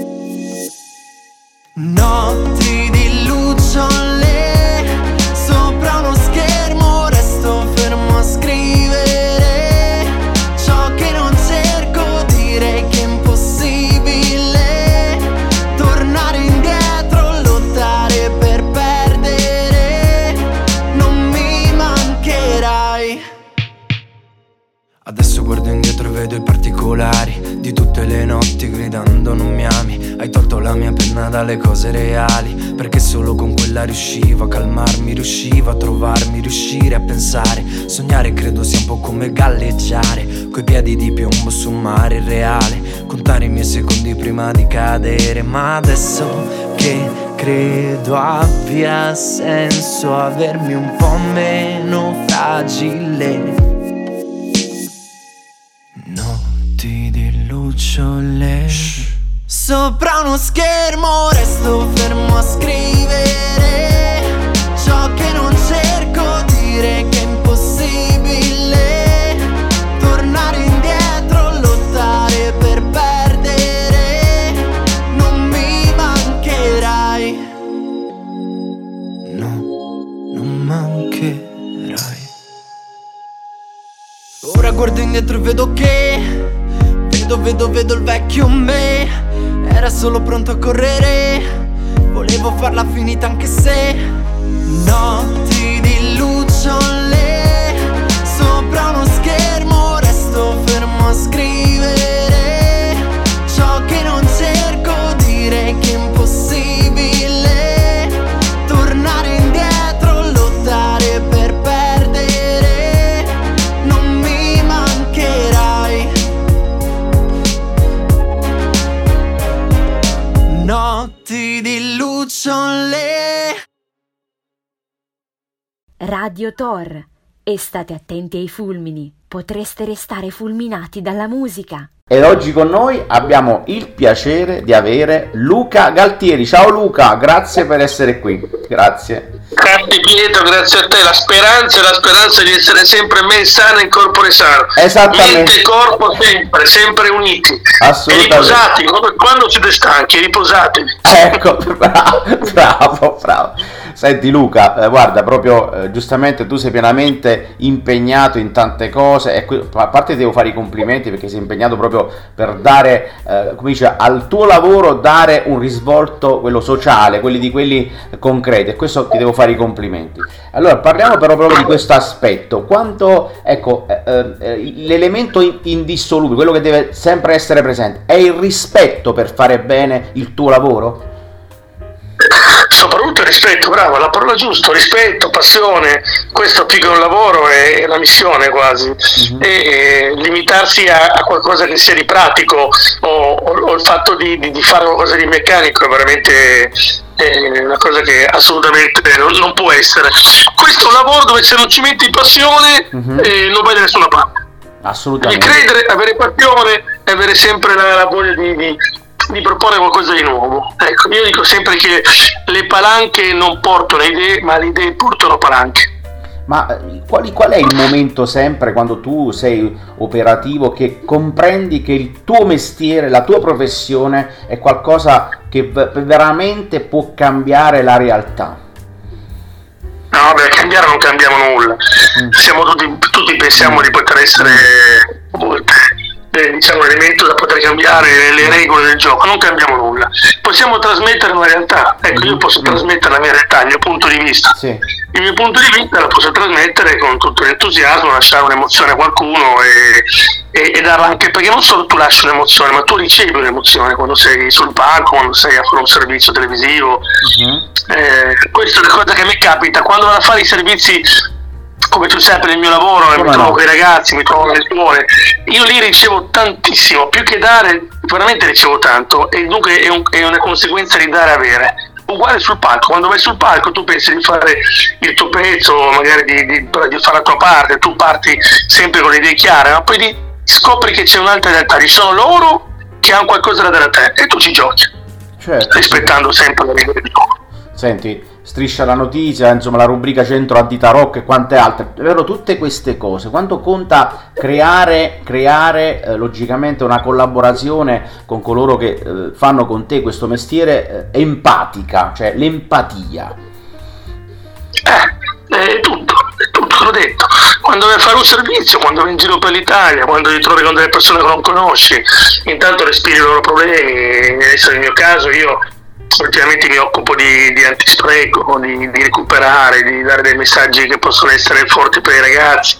notti di lucciole sopra uno schermo, resto fermo a scrivere ciò che non cerco, direi che è impossibile tornare indietro, lottare per perdere, non mi mancherai. Adesso guardo indietro e vedo i particolari di tutte le notti gridando non mi ami. Hai tolto la mia penna dalle cose reali, perché solo con quella riuscivo a calmarmi, riuscivo a trovarmi, riuscire a pensare. Sognare credo sia un po' come galleggiare, coi piedi di piombo su un mare irreale, contare i miei secondi prima di cadere. Ma adesso che credo abbia senso avermi un po' meno fragile, notti di lucciole sopra uno schermo, resto fermo a scrivere ciò che non cerco, dire che è impossibile tornare indietro, lottare per perdere, non mi mancherai, no, non mancherai. Ora guardo indietro e vedo che Vedo, vedo, vedo il vecchio me, era solo pronto a correre, volevo farla finita anche se notti di lucciole sopra uno schermo, resto fermo a scrivere ciò che non cerco, dire che è impossibile tornare indietro, lottare per perdere, non mi mancherai. Notti di lucciole. Radio Tor. E state attenti ai fulmini, potreste restare fulminati dalla musica. Ed oggi con noi abbiamo il piacere di avere Luca Galtieri. Ciao Luca, grazie per essere qui. Grazie. Grazie Pietro, grazie a te. La speranza è la speranza di essere sempre men sana in corpore sano. Esattamente. Mente e corpo sempre, sempre uniti. Assolutamente. E riposati, quando siete stanchi, riposatevi. Ecco, bravo, bravo, bravo. Senti Luca, eh, guarda, proprio eh, giustamente tu sei pienamente impegnato in tante cose e qui, a parte ti devo fare i complimenti perché sei impegnato proprio per dare, eh, come dice, al tuo lavoro dare un risvolto, quello sociale, quelli di quelli concreti, e questo ti devo fare i complimenti. Allora parliamo però proprio di questo aspetto, quanto, ecco, eh, eh, l'elemento indissolubile, quello che deve sempre essere presente, è il rispetto per fare bene il tuo lavoro? Soprattutto rispetto, bravo, la parola giusta, rispetto, passione, questo più che un lavoro è la missione quasi, uh-huh. e, e limitarsi a, a qualcosa che sia di pratico o, o, o il fatto di, di, di fare qualcosa di meccanico è veramente è una cosa che assolutamente non, non può essere. Questo è un lavoro dove se non ci metti passione uh-huh. eh, non vai da nessuna parte. Assolutamente. Devi credere, avere passione e avere sempre la, la voglia di, di di proporre qualcosa di nuovo. Ecco, io dico sempre che le palanche non portano idee, ma le idee portano palanche. Ma quali, qual è il momento sempre quando tu sei operativo che comprendi che il tuo mestiere, la tua professione è qualcosa che veramente può cambiare la realtà? No, beh, cambiare non cambiamo nulla. Mm. Siamo tutti, tutti pensiamo mm. di poter essere molte, eh, diciamo, elemento da poter cambiare le regole del gioco. Non cambiamo nulla. Possiamo trasmettere una realtà. Ecco, io posso mm. trasmettere la mia realtà, il mio punto di vista. Sì. Il mio punto di vista lo posso trasmettere con tutto l'entusiasmo, lasciare un'emozione a qualcuno e, e, e darla anche, perché non solo tu lasci un'emozione, ma tu ricevi un'emozione quando sei sul palco, quando sei a fare un servizio televisivo. Uh-huh. Eh, questa è una cosa che mi capita quando vado a fare i servizi, come tu sai, per il mio lavoro, come mi trovo no? con i ragazzi, mi trovo nelle scuole, io lì ricevo tantissimo, più che dare veramente ricevo tanto, e dunque è, un, è una conseguenza di dare e avere. Uguale sul palco, quando vai sul palco tu pensi di fare il tuo pezzo, magari di, di, di fare la tua parte, tu parti sempre con le idee chiare, ma poi di, scopri che c'è un'altra realtà, ci sono loro che hanno qualcosa da dare a te e tu ci giochi, certo, rispettando sempre le regole di gioco. Senti, Striscia la notizia, insomma la rubrica Centro Addita Rock e quante altre, davvero tutte queste cose, quanto conta creare, creare eh, logicamente una collaborazione con coloro che eh, fanno con te questo mestiere eh, empatica, cioè l'empatia. Eh, è tutto, è tutto, l'ho detto. Quando vai a fare un servizio, quando vai in giro per l'Italia, quando ti trovi con delle persone che non conosci, intanto respiri i loro problemi. Adesso nel mio caso io ultimamente mi occupo di, di antispreco, di, di recuperare, di dare dei messaggi che possono essere forti per i ragazzi.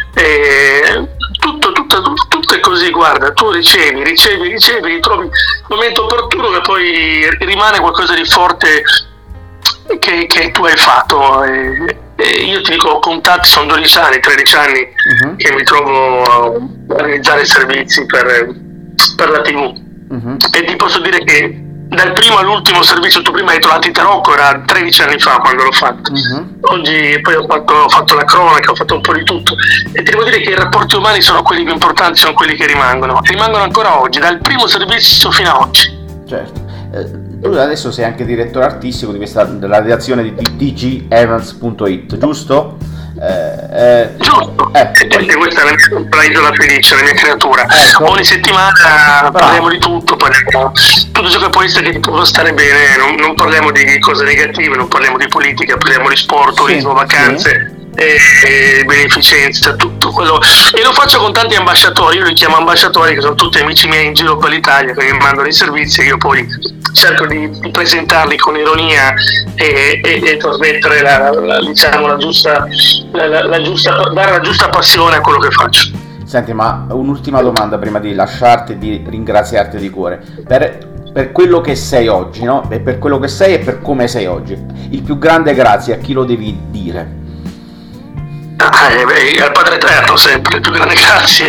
E tutto, tutto, tutto, tutto è così, guarda, tu ricevi, ricevi, ricevi, ritrovi il momento opportuno che poi rimane qualcosa di forte che, che tu hai fatto. E, e io ti dico, contatti, sono dodici anni, tredici anni uh-huh. che mi trovo a realizzare servizi per, per la tivù. Uh-huh. E ti posso dire che dal primo all'ultimo servizio, tu prima hai trovato Addita Rock, era tredici anni fa quando l'ho fatto. Uh-huh. Oggi poi ho fatto, ho fatto la cronaca, ho fatto un po' di tutto, e ti devo dire che i rapporti umani sono quelli più importanti, sono quelli che rimangono, e rimangono ancora oggi, dal primo servizio fino a oggi. Certo. Eh, tu adesso sei anche direttore artistico di questa, della redazione di d g evans punto it, giusto? Eh, eh, giusto, eh, poi... questa è la mia, la isola felice, la mia creatura. Ecco. Ogni settimana Bravo. parliamo di tutto, parliamo tutto ciò che può essere che ti può stare bene, non, non parliamo di cose negative, non parliamo di politica, parliamo di sport, turismo, sì, vacanze, sì. e, e beneficenza, tutto quello, e lo faccio con tanti ambasciatori, io li chiamo ambasciatori, che sono tutti amici miei in giro per l'Italia, che mi mandano i servizi e io poi cerco di, di presentarli con ironia e, e, e trasmettere la, la, diciamo, la giusta, la, la, la giusta, dare la giusta passione a quello che faccio. Senti, ma un'ultima domanda prima di lasciarti e di ringraziarti di cuore. Per, per quello che sei oggi, no? E per quello che sei e per come sei oggi, il più grande grazie a chi lo devi dire? Ah, eh, beh, al Padre Eterno sempre, il più grande grazie.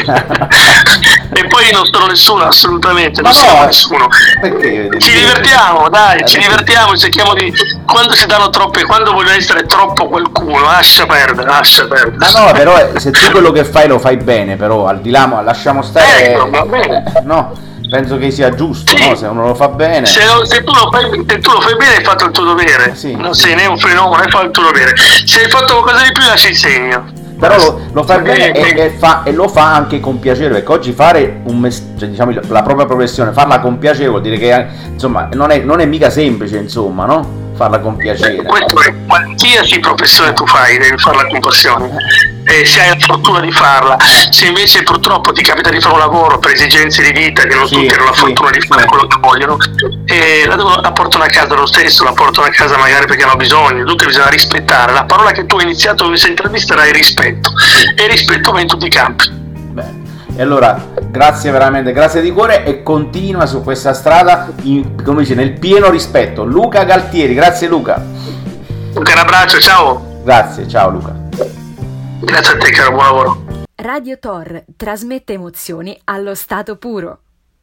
E poi non sono nessuno, assolutamente, non Ma sono no, nessuno. Perché? Ci divertiamo, dai, eh, ci perché? divertiamo, cerchiamo di... Quando si danno troppe, quando vogliono essere troppo qualcuno, lascia perdere, lascia perdere. Ma no, però se tu quello che fai lo fai bene, però al di là, lasciamo stare... Ecco, va bene. No. Penso che sia giusto, sì. no? Se uno lo fa bene. Se, se, tu lo fai, se tu lo fai bene hai fatto il tuo dovere. Sì, non sei né un fenomeno, hai fatto il tuo dovere. Se hai fatto qualcosa di più lasci il segno. Però lo, lo fa bene e, e, fa, e lo fa anche con piacere, perché oggi fare un mes- cioè, diciamo, la propria professione, farla con piacere vuol dire che insomma non è, non è mica semplice, insomma, no? Farla con piacere. Questo è, qualsiasi professione tu fai devi farla con passione, e se hai la fortuna di farla. Se invece purtroppo ti capita di fare un lavoro per esigenze di vita, che non sì, tutti hanno la sì, fortuna di fare sì. quello che vogliono, e la, devono, la portano a casa lo stesso, la portano a casa magari perché hanno bisogno. Dunque bisogna rispettare. La parola che tu hai iniziato in questa intervista era il rispetto, e il rispetto va in tutti i campi. Bene. E allora grazie veramente, grazie di cuore, e continua su questa strada in, come dice, nel pieno rispetto. Luca Galtieri, grazie Luca. Un caro abbraccio, ciao. Grazie, ciao Luca. Grazie a te, caro, buon lavoro. Radio Tor trasmette emozioni allo stato puro.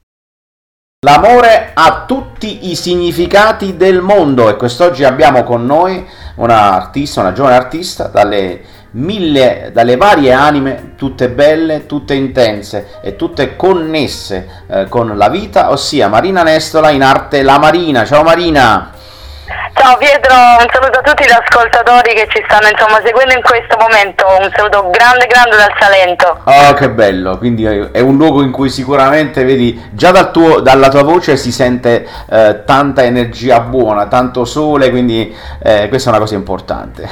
L'amore ha tutti i significati del mondo, e quest'oggi abbiamo con noi una artista, una giovane artista dalle mille, dalle varie anime, tutte belle, tutte intense e tutte connesse eh, con la vita, ossia Marina Nestola, in arte La Marina. Ciao Marina. Ciao Pietro, un saluto a tutti gli ascoltatori che ci stanno insomma seguendo in questo momento, un saluto grande grande dal Salento. Oh, che bello, quindi è un luogo in cui sicuramente, vedi, già dal tuo, dalla tua voce si sente eh, tanta energia buona, tanto sole, quindi eh, questa è una cosa importante.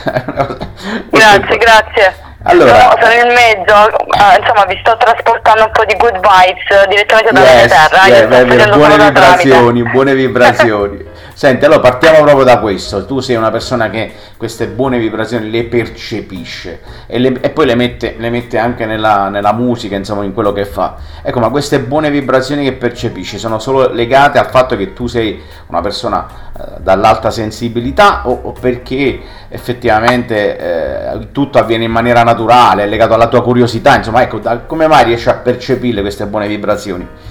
Grazie, grazie. Allora, no, sono in mezzo, uh, insomma vi sto trasportando un po' di good vibes direttamente dalla yes, terra. yes, Io yes, sto buone vibrazioni, tramite. buone vibrazioni. Senti, allora partiamo proprio da questo. Tu sei una persona che queste buone vibrazioni le percepisce e, le, e poi le mette, le mette anche nella, nella musica, insomma, in quello che fa. Ecco, ma queste buone vibrazioni che percepisci sono solo legate al fatto che tu sei una persona eh, dall'alta sensibilità o, o perché effettivamente eh, tutto avviene in maniera naturale, è legato alla tua curiosità, insomma, ecco, da, come mai riesci a percepire queste buone vibrazioni?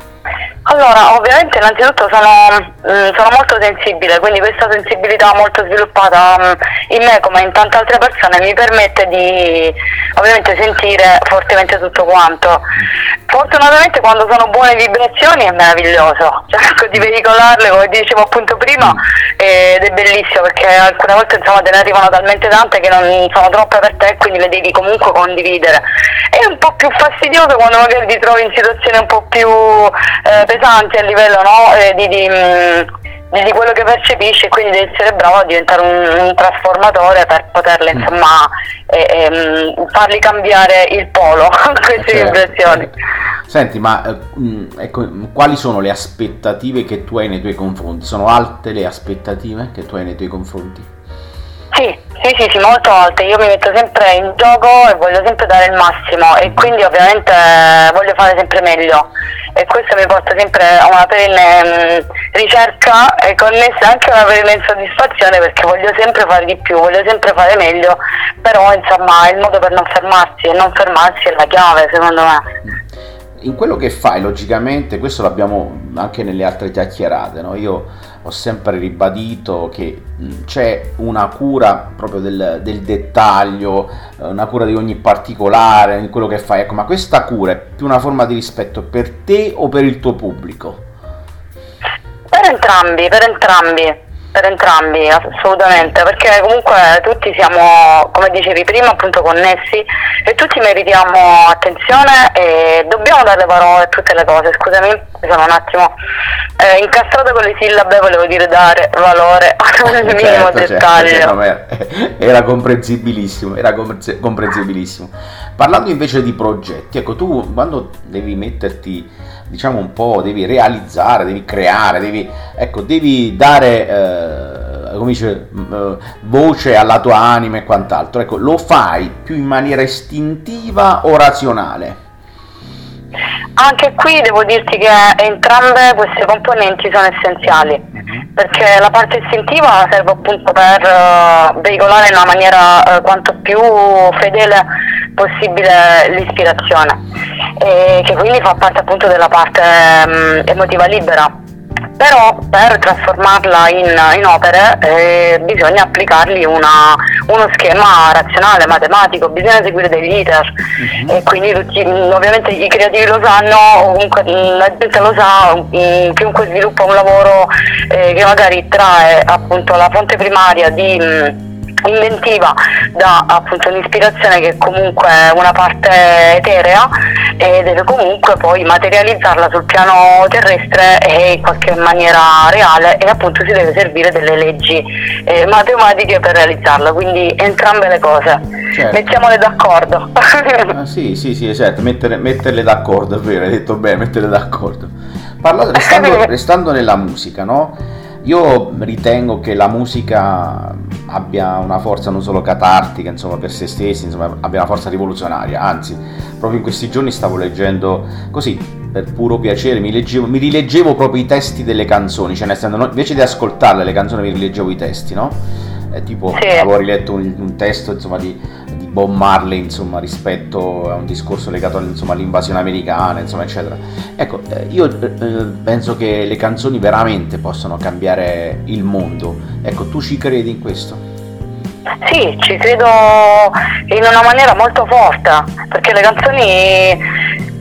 Allora, ovviamente innanzitutto sono, mh, sono molto sensibile, quindi questa sensibilità molto sviluppata mh, in me come in tante altre persone mi permette di ovviamente sentire fortemente tutto quanto. Fortunatamente quando sono buone vibrazioni è meraviglioso, cerco di veicolarle come dicevo appunto prima ed è bellissimo perché alcune volte insomma te ne arrivano talmente tante che non sono troppe per te e quindi le devi comunque condividere. È un po' più fastidioso quando magari ti trovi in situazioni un po' più eh, pesanti a livello no, eh, di, di, di, di quello che percepisci e quindi devi essere bravo a diventare un, un trasformatore per poterle insomma eh, eh, farli cambiare il polo con queste certo. vibrazioni. Senti, ma eh, ecco, quali sono le aspettative che tu hai nei tuoi confronti? Sono alte le aspettative che tu hai nei tuoi confronti? Sì, sì, sì, sì, molto alte. Io mi metto sempre in gioco e voglio sempre dare il massimo e quindi ovviamente voglio fare sempre meglio e questo mi porta sempre a una perenne mh, ricerca e connessa anche a una perenne insoddisfazione perché voglio sempre fare di più, voglio sempre fare meglio, però insomma è il modo per non fermarsi e non fermarsi è la chiave secondo me. In quello che fai, logicamente, questo l'abbiamo anche nelle altre chiacchierate, no? Io ho sempre ribadito che c'è una cura proprio del, del dettaglio, una cura di ogni particolare in quello che fai. Ecco, ma questa cura è più una forma di rispetto per te o per il tuo pubblico? Per entrambi, per entrambi. Per entrambi, assolutamente, perché comunque tutti siamo, come dicevi prima, appunto connessi e tutti meritiamo attenzione e dobbiamo dare valore a tutte le cose. Scusami, sono un attimo eh, incastrata con le sillabe, volevo dire dare valore al minimo certo, dettaglio. Certo, era, era comprensibilissimo, era comprensibilissimo. Parlando invece di progetti, ecco, tu quando devi metterti, diciamo un po', devi realizzare, devi creare, devi, ecco, devi dare, eh, come dice, eh, voce alla tua anima e quant'altro, ecco, lo fai più in maniera istintiva o razionale? Anche qui devo dirti che entrambe queste componenti sono essenziali, uh-huh. perché la parte istintiva serve appunto per uh, veicolare in una maniera uh, quanto più fedele possibile l'ispirazione, e che quindi fa parte appunto della parte um, emotiva libera. Però per trasformarla in, in opere eh, bisogna applicargli una, uno schema razionale, matematico, bisogna seguire degli iter uh-huh. e quindi tutti, ovviamente i creativi lo sanno, comunque la gente lo sa, mh, chiunque sviluppa un lavoro eh, che magari trae appunto la fonte primaria di mh, inventiva da appunto un'ispirazione che comunque è una parte eterea e deve comunque poi materializzarla sul piano terrestre e in qualche maniera reale e appunto si deve servire delle leggi eh, matematiche per realizzarla, quindi entrambe le cose. Certo. Mettiamole d'accordo. Ah, sì, sì, sì, esatto, mettere, metterle d'accordo, è vero, hai detto bene, metterle d'accordo. Parlando, restando, restando nella musica, no? Io ritengo che la musica abbia una forza non solo catartica, insomma, per se stessi, insomma, abbia una forza rivoluzionaria. Anzi, proprio in questi giorni stavo leggendo così, per puro piacere, mi, leggevo, mi rileggevo proprio i testi delle canzoni, cioè nel senso, no, invece di ascoltarle le canzoni mi rileggevo i testi, no? Eh, tipo, sì. Avevo riletto un, un testo, insomma, di, di Bob Marley, insomma, rispetto a un discorso legato, insomma, all'invasione americana, insomma, eccetera. Ecco, eh, io eh, penso che le canzoni veramente possono cambiare il mondo. Ecco, tu ci credi in questo? Sì, ci credo in una maniera molto forte, perché le canzoni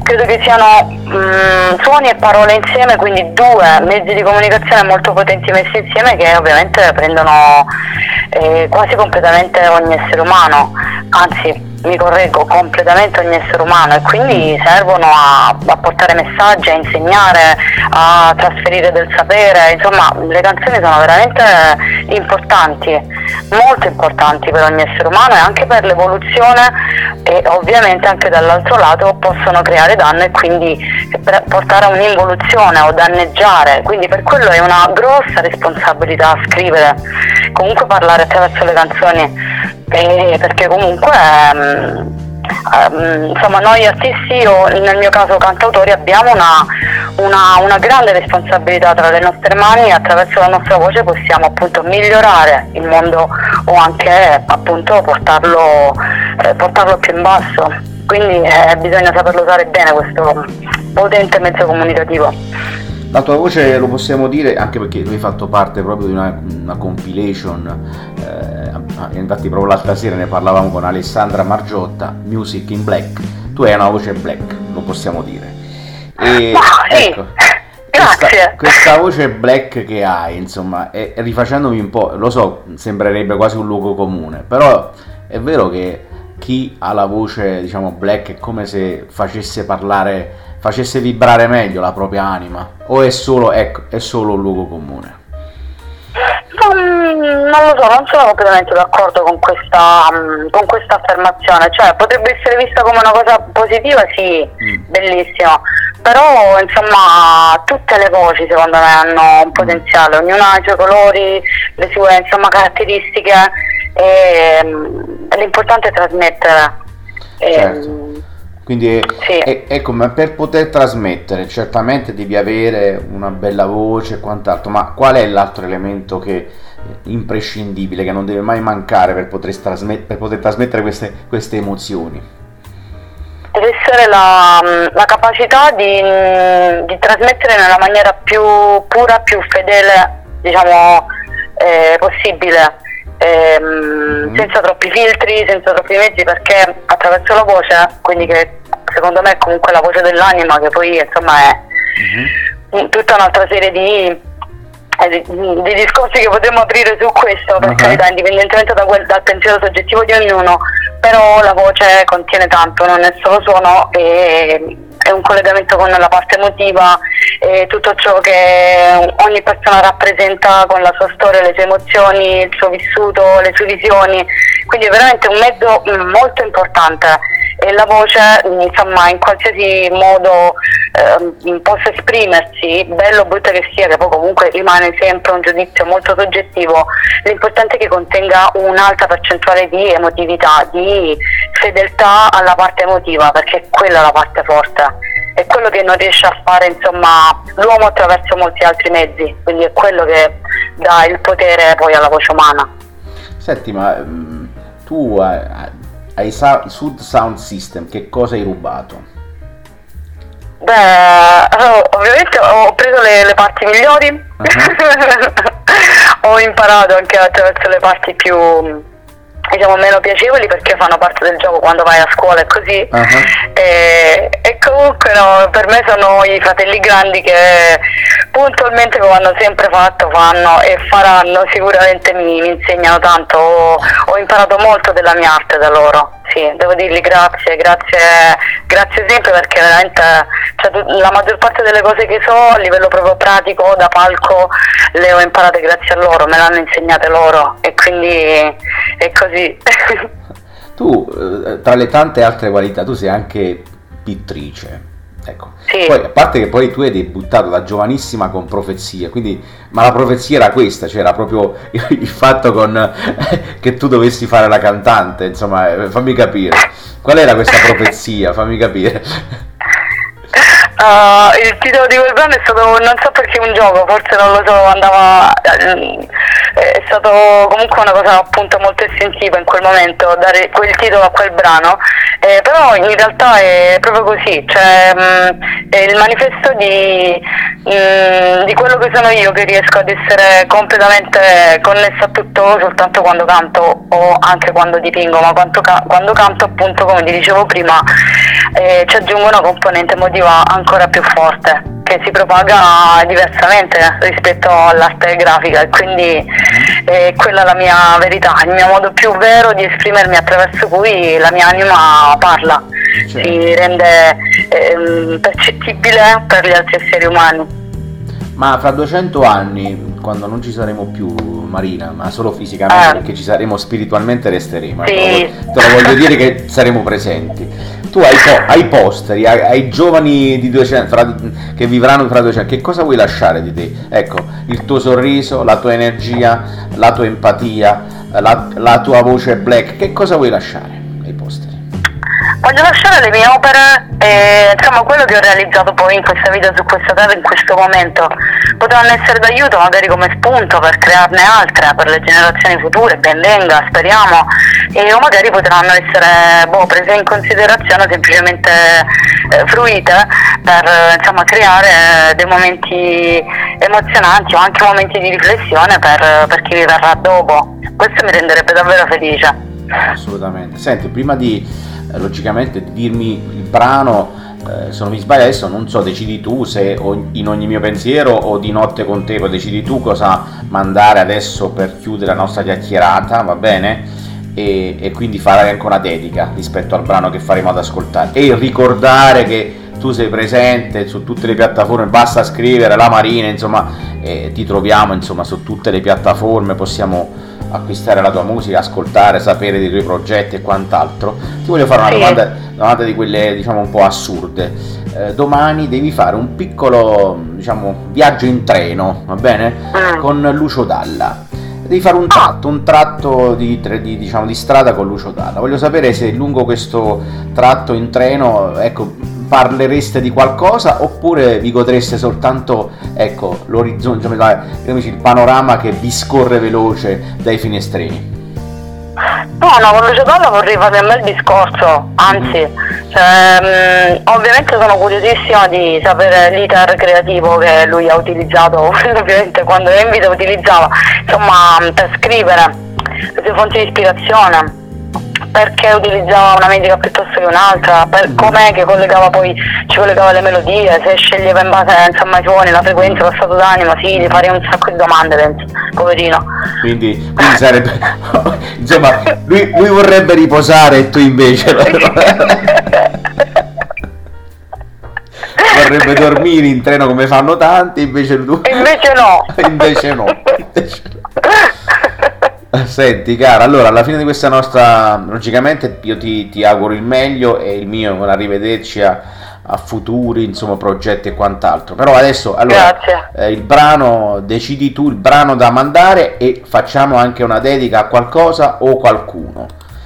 credo che siano mh, suoni e parole insieme, quindi due mezzi di comunicazione molto potenti messi insieme che ovviamente prendono eh, quasi completamente ogni essere umano, anzi mi correggo, completamente ogni essere umano, e quindi servono a, a portare messaggi, a insegnare, a trasferire del sapere. Insomma, le canzoni sono veramente importanti, molto importanti per ogni essere umano e anche per l'evoluzione, e ovviamente anche dall'altro lato possono creare danno e quindi portare a un'involuzione o danneggiare, quindi per quello è una grossa responsabilità scrivere, comunque parlare attraverso le canzoni. Eh, perché comunque ehm, ehm, insomma noi artisti, o nel mio caso cantautori, abbiamo una, una, una grande responsabilità tra le nostre mani, e attraverso la nostra voce possiamo appunto migliorare il mondo o anche appunto portarlo, eh, portarlo più in basso, quindi eh, bisogna saperlo usare bene questo potente mezzo comunicativo. La tua voce, lo possiamo dire, anche perché tu hai fatto parte proprio di una, una compilation, eh, infatti proprio l'altra sera ne parlavamo con Alessandra Margiotta, Music in Black. Tu hai una voce black, lo possiamo dire. E, oh, sì. ecco, Grazie. Questa, questa voce black che hai, insomma, e rifacendomi un po', lo so, sembrerebbe quasi un luogo comune, però è vero che chi ha la voce, diciamo, black è come se facesse parlare, facesse vibrare meglio la propria anima, o è solo, ecco, è solo un luogo comune? Non, non lo so, non sono completamente d'accordo con questa, con questa affermazione, cioè potrebbe essere vista come una cosa positiva, sì, mm. bellissimo, però insomma tutte le voci secondo me hanno un potenziale, ognuna ha i suoi colori, le sue insomma caratteristiche, e, e l'importante è trasmettere. Certo. E, Quindi è, sì. è, ecco, ma per poter trasmettere certamente devi avere una bella voce e quant'altro, ma qual è l'altro elemento che è imprescindibile, che non deve mai mancare per poter, trasmet- per poter trasmettere queste, queste emozioni? Deve essere la, la capacità di, di trasmettere nella maniera più pura, più fedele, diciamo, eh, possibile. Ehm, mm. senza troppi filtri, senza troppi mezzi, perché attraverso la voce, quindi che secondo me è comunque la voce dell'anima, che poi insomma è mm-hmm. tutta un'altra serie di, di, di discorsi che potremmo aprire su questo, per uh-huh. carità, indipendentemente da quel, dal pensiero soggettivo di ognuno, però la voce contiene tanto, non è solo suono, e è un collegamento con la parte emotiva e tutto ciò che ogni persona rappresenta con la sua storia, le sue emozioni, il suo vissuto, le sue visioni, quindi è veramente un mezzo molto importante, e la voce insomma in qualsiasi modo eh, possa esprimersi, bello o brutta che sia, che poi comunque rimane sempre un giudizio molto soggettivo, l'importante è che contenga un'alta percentuale di emotività, di fedeltà alla parte emotiva, perché è quella la parte forte, è quello che non riesce a fare insomma l'uomo attraverso molti altri mezzi, quindi è quello che dà il potere poi alla voce umana. Senti, ma um, tu hai, hai sa- Sud Sound System, che cosa hai rubato? Beh, allora, ovviamente ho preso le, le parti migliori, uh-huh. ho imparato anche attraverso le parti più, diciamo, meno piacevoli, perché fanno parte del gioco quando vai a scuola e così, uh-huh. e, e comunque no, per me sono i fratelli grandi che puntualmente, come hanno sempre fatto, fanno e faranno, sicuramente mi, mi insegnano tanto, ho, ho imparato molto della mia arte da loro, sì, devo dirgli grazie, grazie, grazie sempre, perché veramente, cioè, la maggior parte delle cose che so a livello proprio pratico da palco le ho imparate grazie a loro, me l'hanno insegnate loro, e quindi è così. Tu, tra le tante altre qualità, tu sei anche pittrice, ecco. Sì. Poi, a parte che poi tu hai debuttato da giovanissima con Profezie, quindi, ma la profezia era questa, cioè era proprio il fatto con che tu dovessi fare la cantante, insomma, fammi capire, qual era questa profezia, fammi capire. Uh, il titolo di quel brano è stato, non so perché, un gioco, forse non lo so, andava, eh, è stato comunque una cosa appunto molto istintiva in quel momento, dare quel titolo a quel brano, eh, però in realtà è proprio così, cioè mh, è il manifesto di, mh, di quello che sono io, che riesco ad essere completamente connessa a tutto soltanto quando canto o anche quando dipingo, ma quando, ca- quando canto, appunto, come ti dicevo prima, eh, ci aggiungo una componente emotiva ancora più forte, che si propaga diversamente rispetto all'arte grafica, e quindi eh, quella è la mia verità, il mio modo più vero di esprimermi, attraverso cui la mia anima parla, Certo. si rende ehm, percettibile per gli altri esseri umani. Ma fra duecento anni, quando non ci saremo più, Marina, ma solo fisicamente, Eh. perché ci saremo spiritualmente, resteremo. Sì. Te lo- te lo voglio dire che saremo presenti. Tu hai, po- hai posteri, hai, hai giovani di duecento, fra- che vivranno fra duecento, che cosa vuoi lasciare di te? Ecco, il tuo sorriso, la tua energia, la tua empatia, la, la tua voce black, che cosa vuoi lasciare ai posteri? Voglio lasciare le mie opere e insomma quello che ho realizzato poi in questa vita, su questa terra, in questo momento, potranno essere d'aiuto magari come spunto per crearne altre per le generazioni future, ben venga, speriamo, e o magari potranno essere boh, prese in considerazione, semplicemente eh, fruite per eh, insomma creare dei momenti emozionanti o anche momenti di riflessione per, per chi vivrà dopo. Questo mi renderebbe davvero felice. Assolutamente. Senti, prima di eh, logicamente di dirmi il brano, eh, se non mi sbaglio adesso, non so, decidi tu se o- in ogni mio pensiero o di notte con te, poi decidi tu cosa mandare adesso per chiudere la nostra chiacchierata, va bene? E, e quindi fare anche una dedica rispetto al brano che faremo ad ascoltare, e ricordare che tu sei presente su tutte le piattaforme, basta scrivere La Marina, insomma, eh, ti troviamo insomma su tutte le piattaforme, possiamo acquistare la tua musica, ascoltare, sapere dei tuoi progetti e quant'altro. Ti voglio fare una Sì. domanda, una domanda di quelle, diciamo, un po' assurde. Eh, domani devi fare un piccolo, diciamo, viaggio in treno, va bene? Mm. Con Lucio Dalla. Devi fare un tratto, un tratto di, tre- di, diciamo, di strada con Lucio Dalla. Voglio sapere se lungo questo tratto in treno, ecco, parlereste di qualcosa oppure vi godreste soltanto, ecco, l'orizzonte, il panorama che vi scorre veloce dai finestrini. No, no, con Lucio Dalla vorrei fare un bel discorso, anzi, cioè, mh, ovviamente sono curiosissima di sapere l'iter creativo che lui ha utilizzato, ovviamente quando in vita utilizzava, insomma, per scrivere, le sue fonti di ispirazione, perché utilizzava una metrica piuttosto che un'altra, per com'è che collegava poi, ci collegava le melodie, se sceglieva in base, insomma, ai suoni, la frequenza, lo stato d'animo. Sì, gli farei un sacco di domande, penso, poverino. Quindi, quindi sarebbe, insomma, lui, lui vorrebbe riposare e tu invece vorrebbe dormire in treno come fanno tanti, invece tu Invece no. invece no, invece no. Senti cara, allora alla fine di questa nostra, logicamente io ti, ti auguro il meglio, e il mio è un arrivederci a, a futuri, insomma, progetti e quant'altro. Però adesso, allora, Grazie. eh, il brano, decidi tu il brano da mandare e facciamo anche una dedica a qualcosa o qualcuno.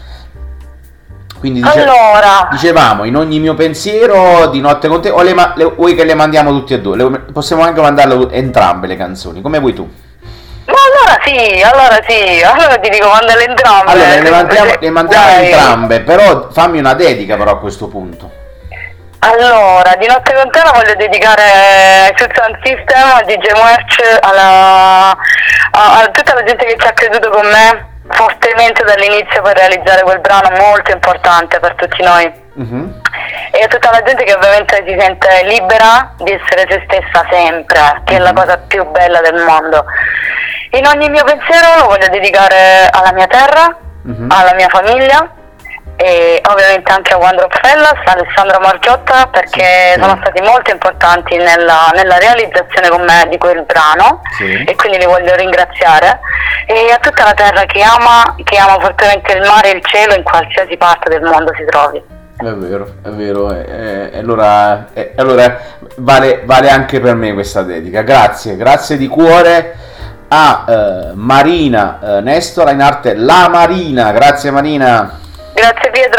Quindi dice- Allora. dicevamo, in ogni mio pensiero, di notte con te, o le, ma- le- vuoi che le mandiamo tutti e due? Le- possiamo anche mandarle entrambe le canzoni, come vuoi tu. Ma allora sì, allora sì, allora ti dico, mandale entrambe. Allora le mandiamo, le mandiamo Dai. entrambe, però fammi una dedica però a questo punto. Allora, di notte con te la voglio dedicare sul Sound System, a D J Merch, alla, a, a tutta la gente che ci ha creduto con me fortemente dall'inizio per realizzare quel brano molto importante per tutti noi. Mhm. E a tutta la gente che ovviamente si sente libera di essere se stessa sempre, che è la cosa più bella del mondo. In ogni mio pensiero lo voglio dedicare alla mia terra, Mhm. alla mia famiglia e ovviamente anche a One Drop Fellas, Alessandro Marchiotta, perché Sì, sì. sono stati molto importanti nella, nella realizzazione con me di quel brano, Sì. e quindi li voglio ringraziare, e a tutta la terra che ama, che ama fortemente il mare e il cielo in qualsiasi parte del mondo si trovi. È vero, è vero, e, e allora, e, allora vale, vale anche per me questa dedica. Grazie, grazie di cuore a eh, Marina eh, Nestora, in arte La Marina. Grazie Marina. Grazie Pietro.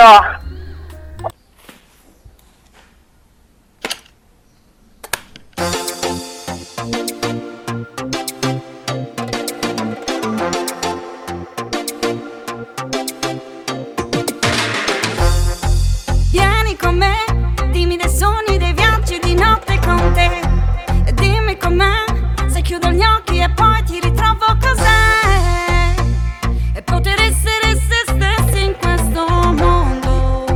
Vieni con me, dimmi dei sogni, dei viaggi di notte con te. Dimmi con gli occhi e poi ti ritrovo cos'è. E poter essere se stessi in questo mondo,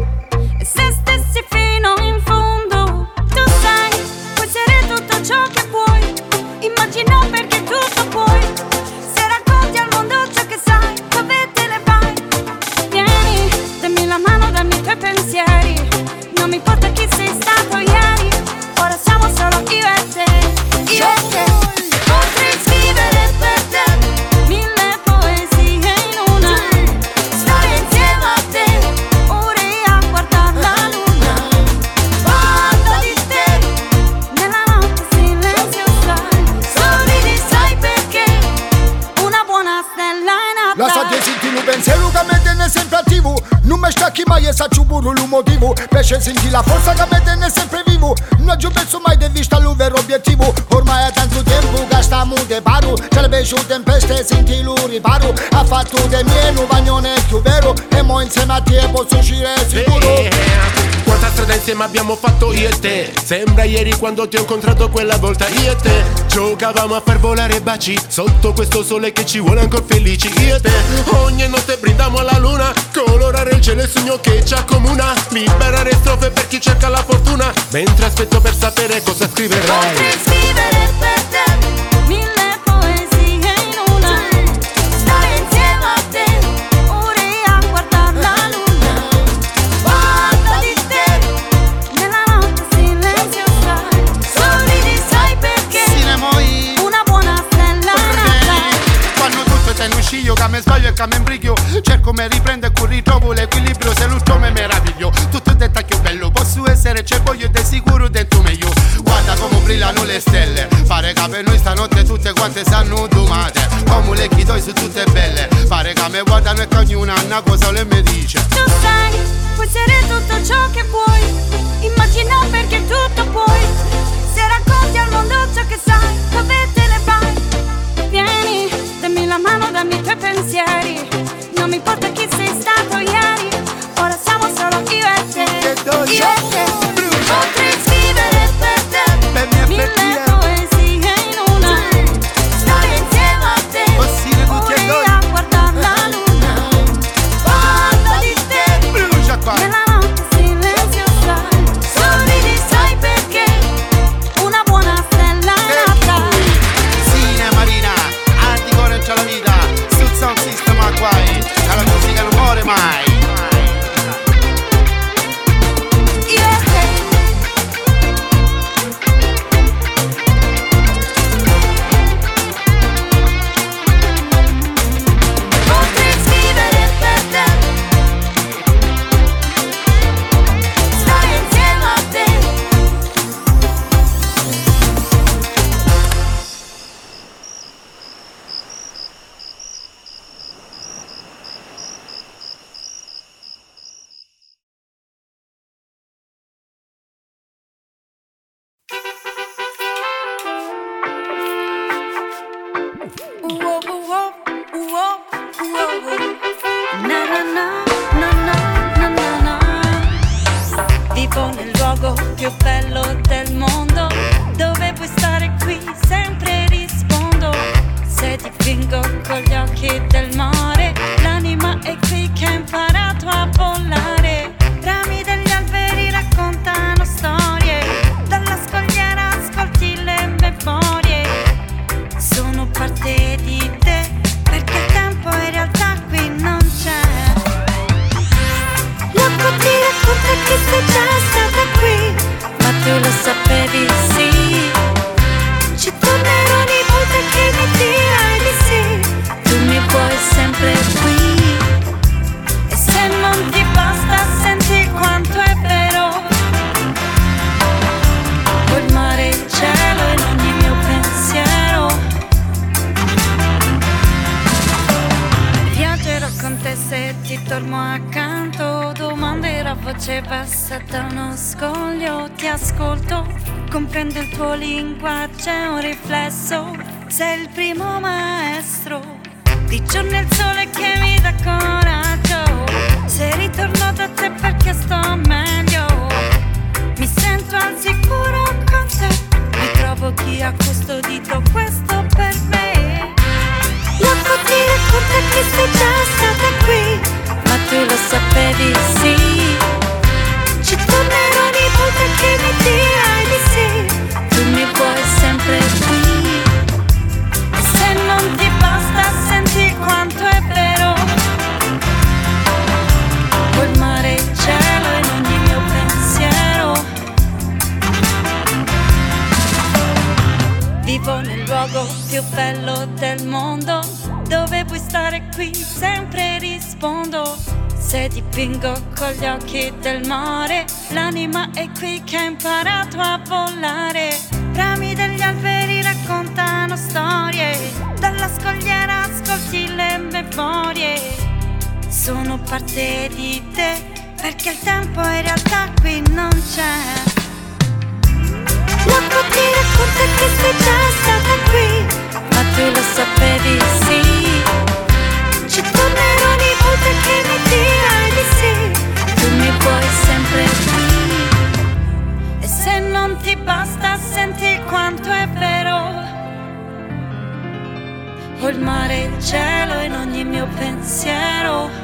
e se stessi fino in fondo. Tu sai, puoi essere tutto ciò che vuoi, immagina perché tutto puoi. Se racconti al mondo ciò che sai, dove te ne vai? Vieni, dammi la mano, dammi i tuoi pensieri. Non mi importa chi sei stato ieri, ora siamo solo io e te, io e te. Potrei scrivere per te mille poesie in una, stare insieme a te, ore a guardare la luna. Parlo di te, nella notte silenziosa, sorridi sai perché, una buona stella è nata. Lasciate sentire un pensiero che mi tiene sempre attivo, non mi stacchi mai e saccio pure il motivo. Piace senti la forza che mi tiene sempre vivo, non ci penso mai di vista il vero obiettivo. Ormai è tanto tempo che stiamo de paro, ce l'ho piaciuto tempeste, senti lo riparo. Ha fatto del mio un bagnone più vero, e mo insieme a te posso uscire sicuro. Yeah. Quanta strada insieme abbiamo fatto io e te, sembra ieri quando ti ho incontrato quella volta. Io e te giocavamo a far volare baci sotto questo sole che ci vuole ancora felici. Io e te ogni notte brindiamo alla luna, colorare il cielo è il sogno che ci accomuna. Liberare strofe per chi cerca la fortuna, mentre aspetto per sapere cosa scriverai. Potrei scrivere per te mille poesie in una, stare insieme a te, ore a guardare la luna. Parlo di te, nella notte silenziosa, sorridi sai perché, una buona stella nata. Quando tutto è in uscito, che mi sbaglio e che mi imbrighio, cerco me riprendo e qui ritrovo l'equilibrio. Se l'ultimo me meraviglio, tutto è detto che bello, posso essere, c'è voglio di sicuro dentro meglio. Guarda come brillano le stelle, pare che per noi stanotte tutte quante sanno domate, come le chiedo su tutte belle, pare che me guardano e che ognuna una cosa le mi dice. Tu sai, puoi essere tutto ciò che vuoi, immagina perché tutto puoi. Se racconti al mondo ciò che sai, dove te ne vai? Vieni, dammi la mano, dammi i tuoi pensieri. Non mi importa chi sei stato ieri, ora siamo solo io e te, io e te. Potrei scrivere per te mille poesie in una, stare insieme a te, ore a guardare la luna. Parlo di te, nella notte silenziosa, sorridi sai perché, una buona stella nata. Sina Marina, anticore c'è la vita, sul sound system a guai, alla musica non muore mai. Vivo nel luogo più bello del mondo, dove puoi stare qui, sempre rispondo. Se ti fingo con gli occhi del mare, l'anima è qui che ha imparato a volare. Rami degli alberi raccontano storie, dalla scogliera ascolti le memorie. Sono parte di te, perché il tempo in realtà qui non c'è. L'acqua ti racconta che sei già stata qui, ma tu lo sapevi, sì. Ci tornerò ogni volta che mi dirai di sì. Tu mi vuoi sempre qui, e se non ti basta senti quanto è vero. Ho il mare e il cielo in ogni mio pensiero. Viaggerò con te se ti dormo accanto, domanderò a voce bassa da uno scoglio. Ti ascolto, comprendo il tuo linguaggio, è un riflesso, sei il primo maestro. Di giorno è il sole che mi dà coraggio, se ritorno da te perché sto meglio. Mi sento al sicuro con te, mi trovo chi ha custodito questo luogo più bello del mondo, dove puoi stare qui, sempre rispondo. Se dipingo con gli occhi del mare, l'anima è qui che ha imparato a volare. Rami degli alberi raccontano storie, dalla scogliera ascolti le memorie. Sono parte di te, perché il tempo in realtà qui non c'è. L'acqua ti racconta che sei già stata qui, ma tu lo sapevi, sì. Ci tornerò ogni volta che mi dirai di sì, tu mi vuoi sempre qui. E se non ti basta senti quanto è vero, ho il mare e il cielo in ogni mio pensiero.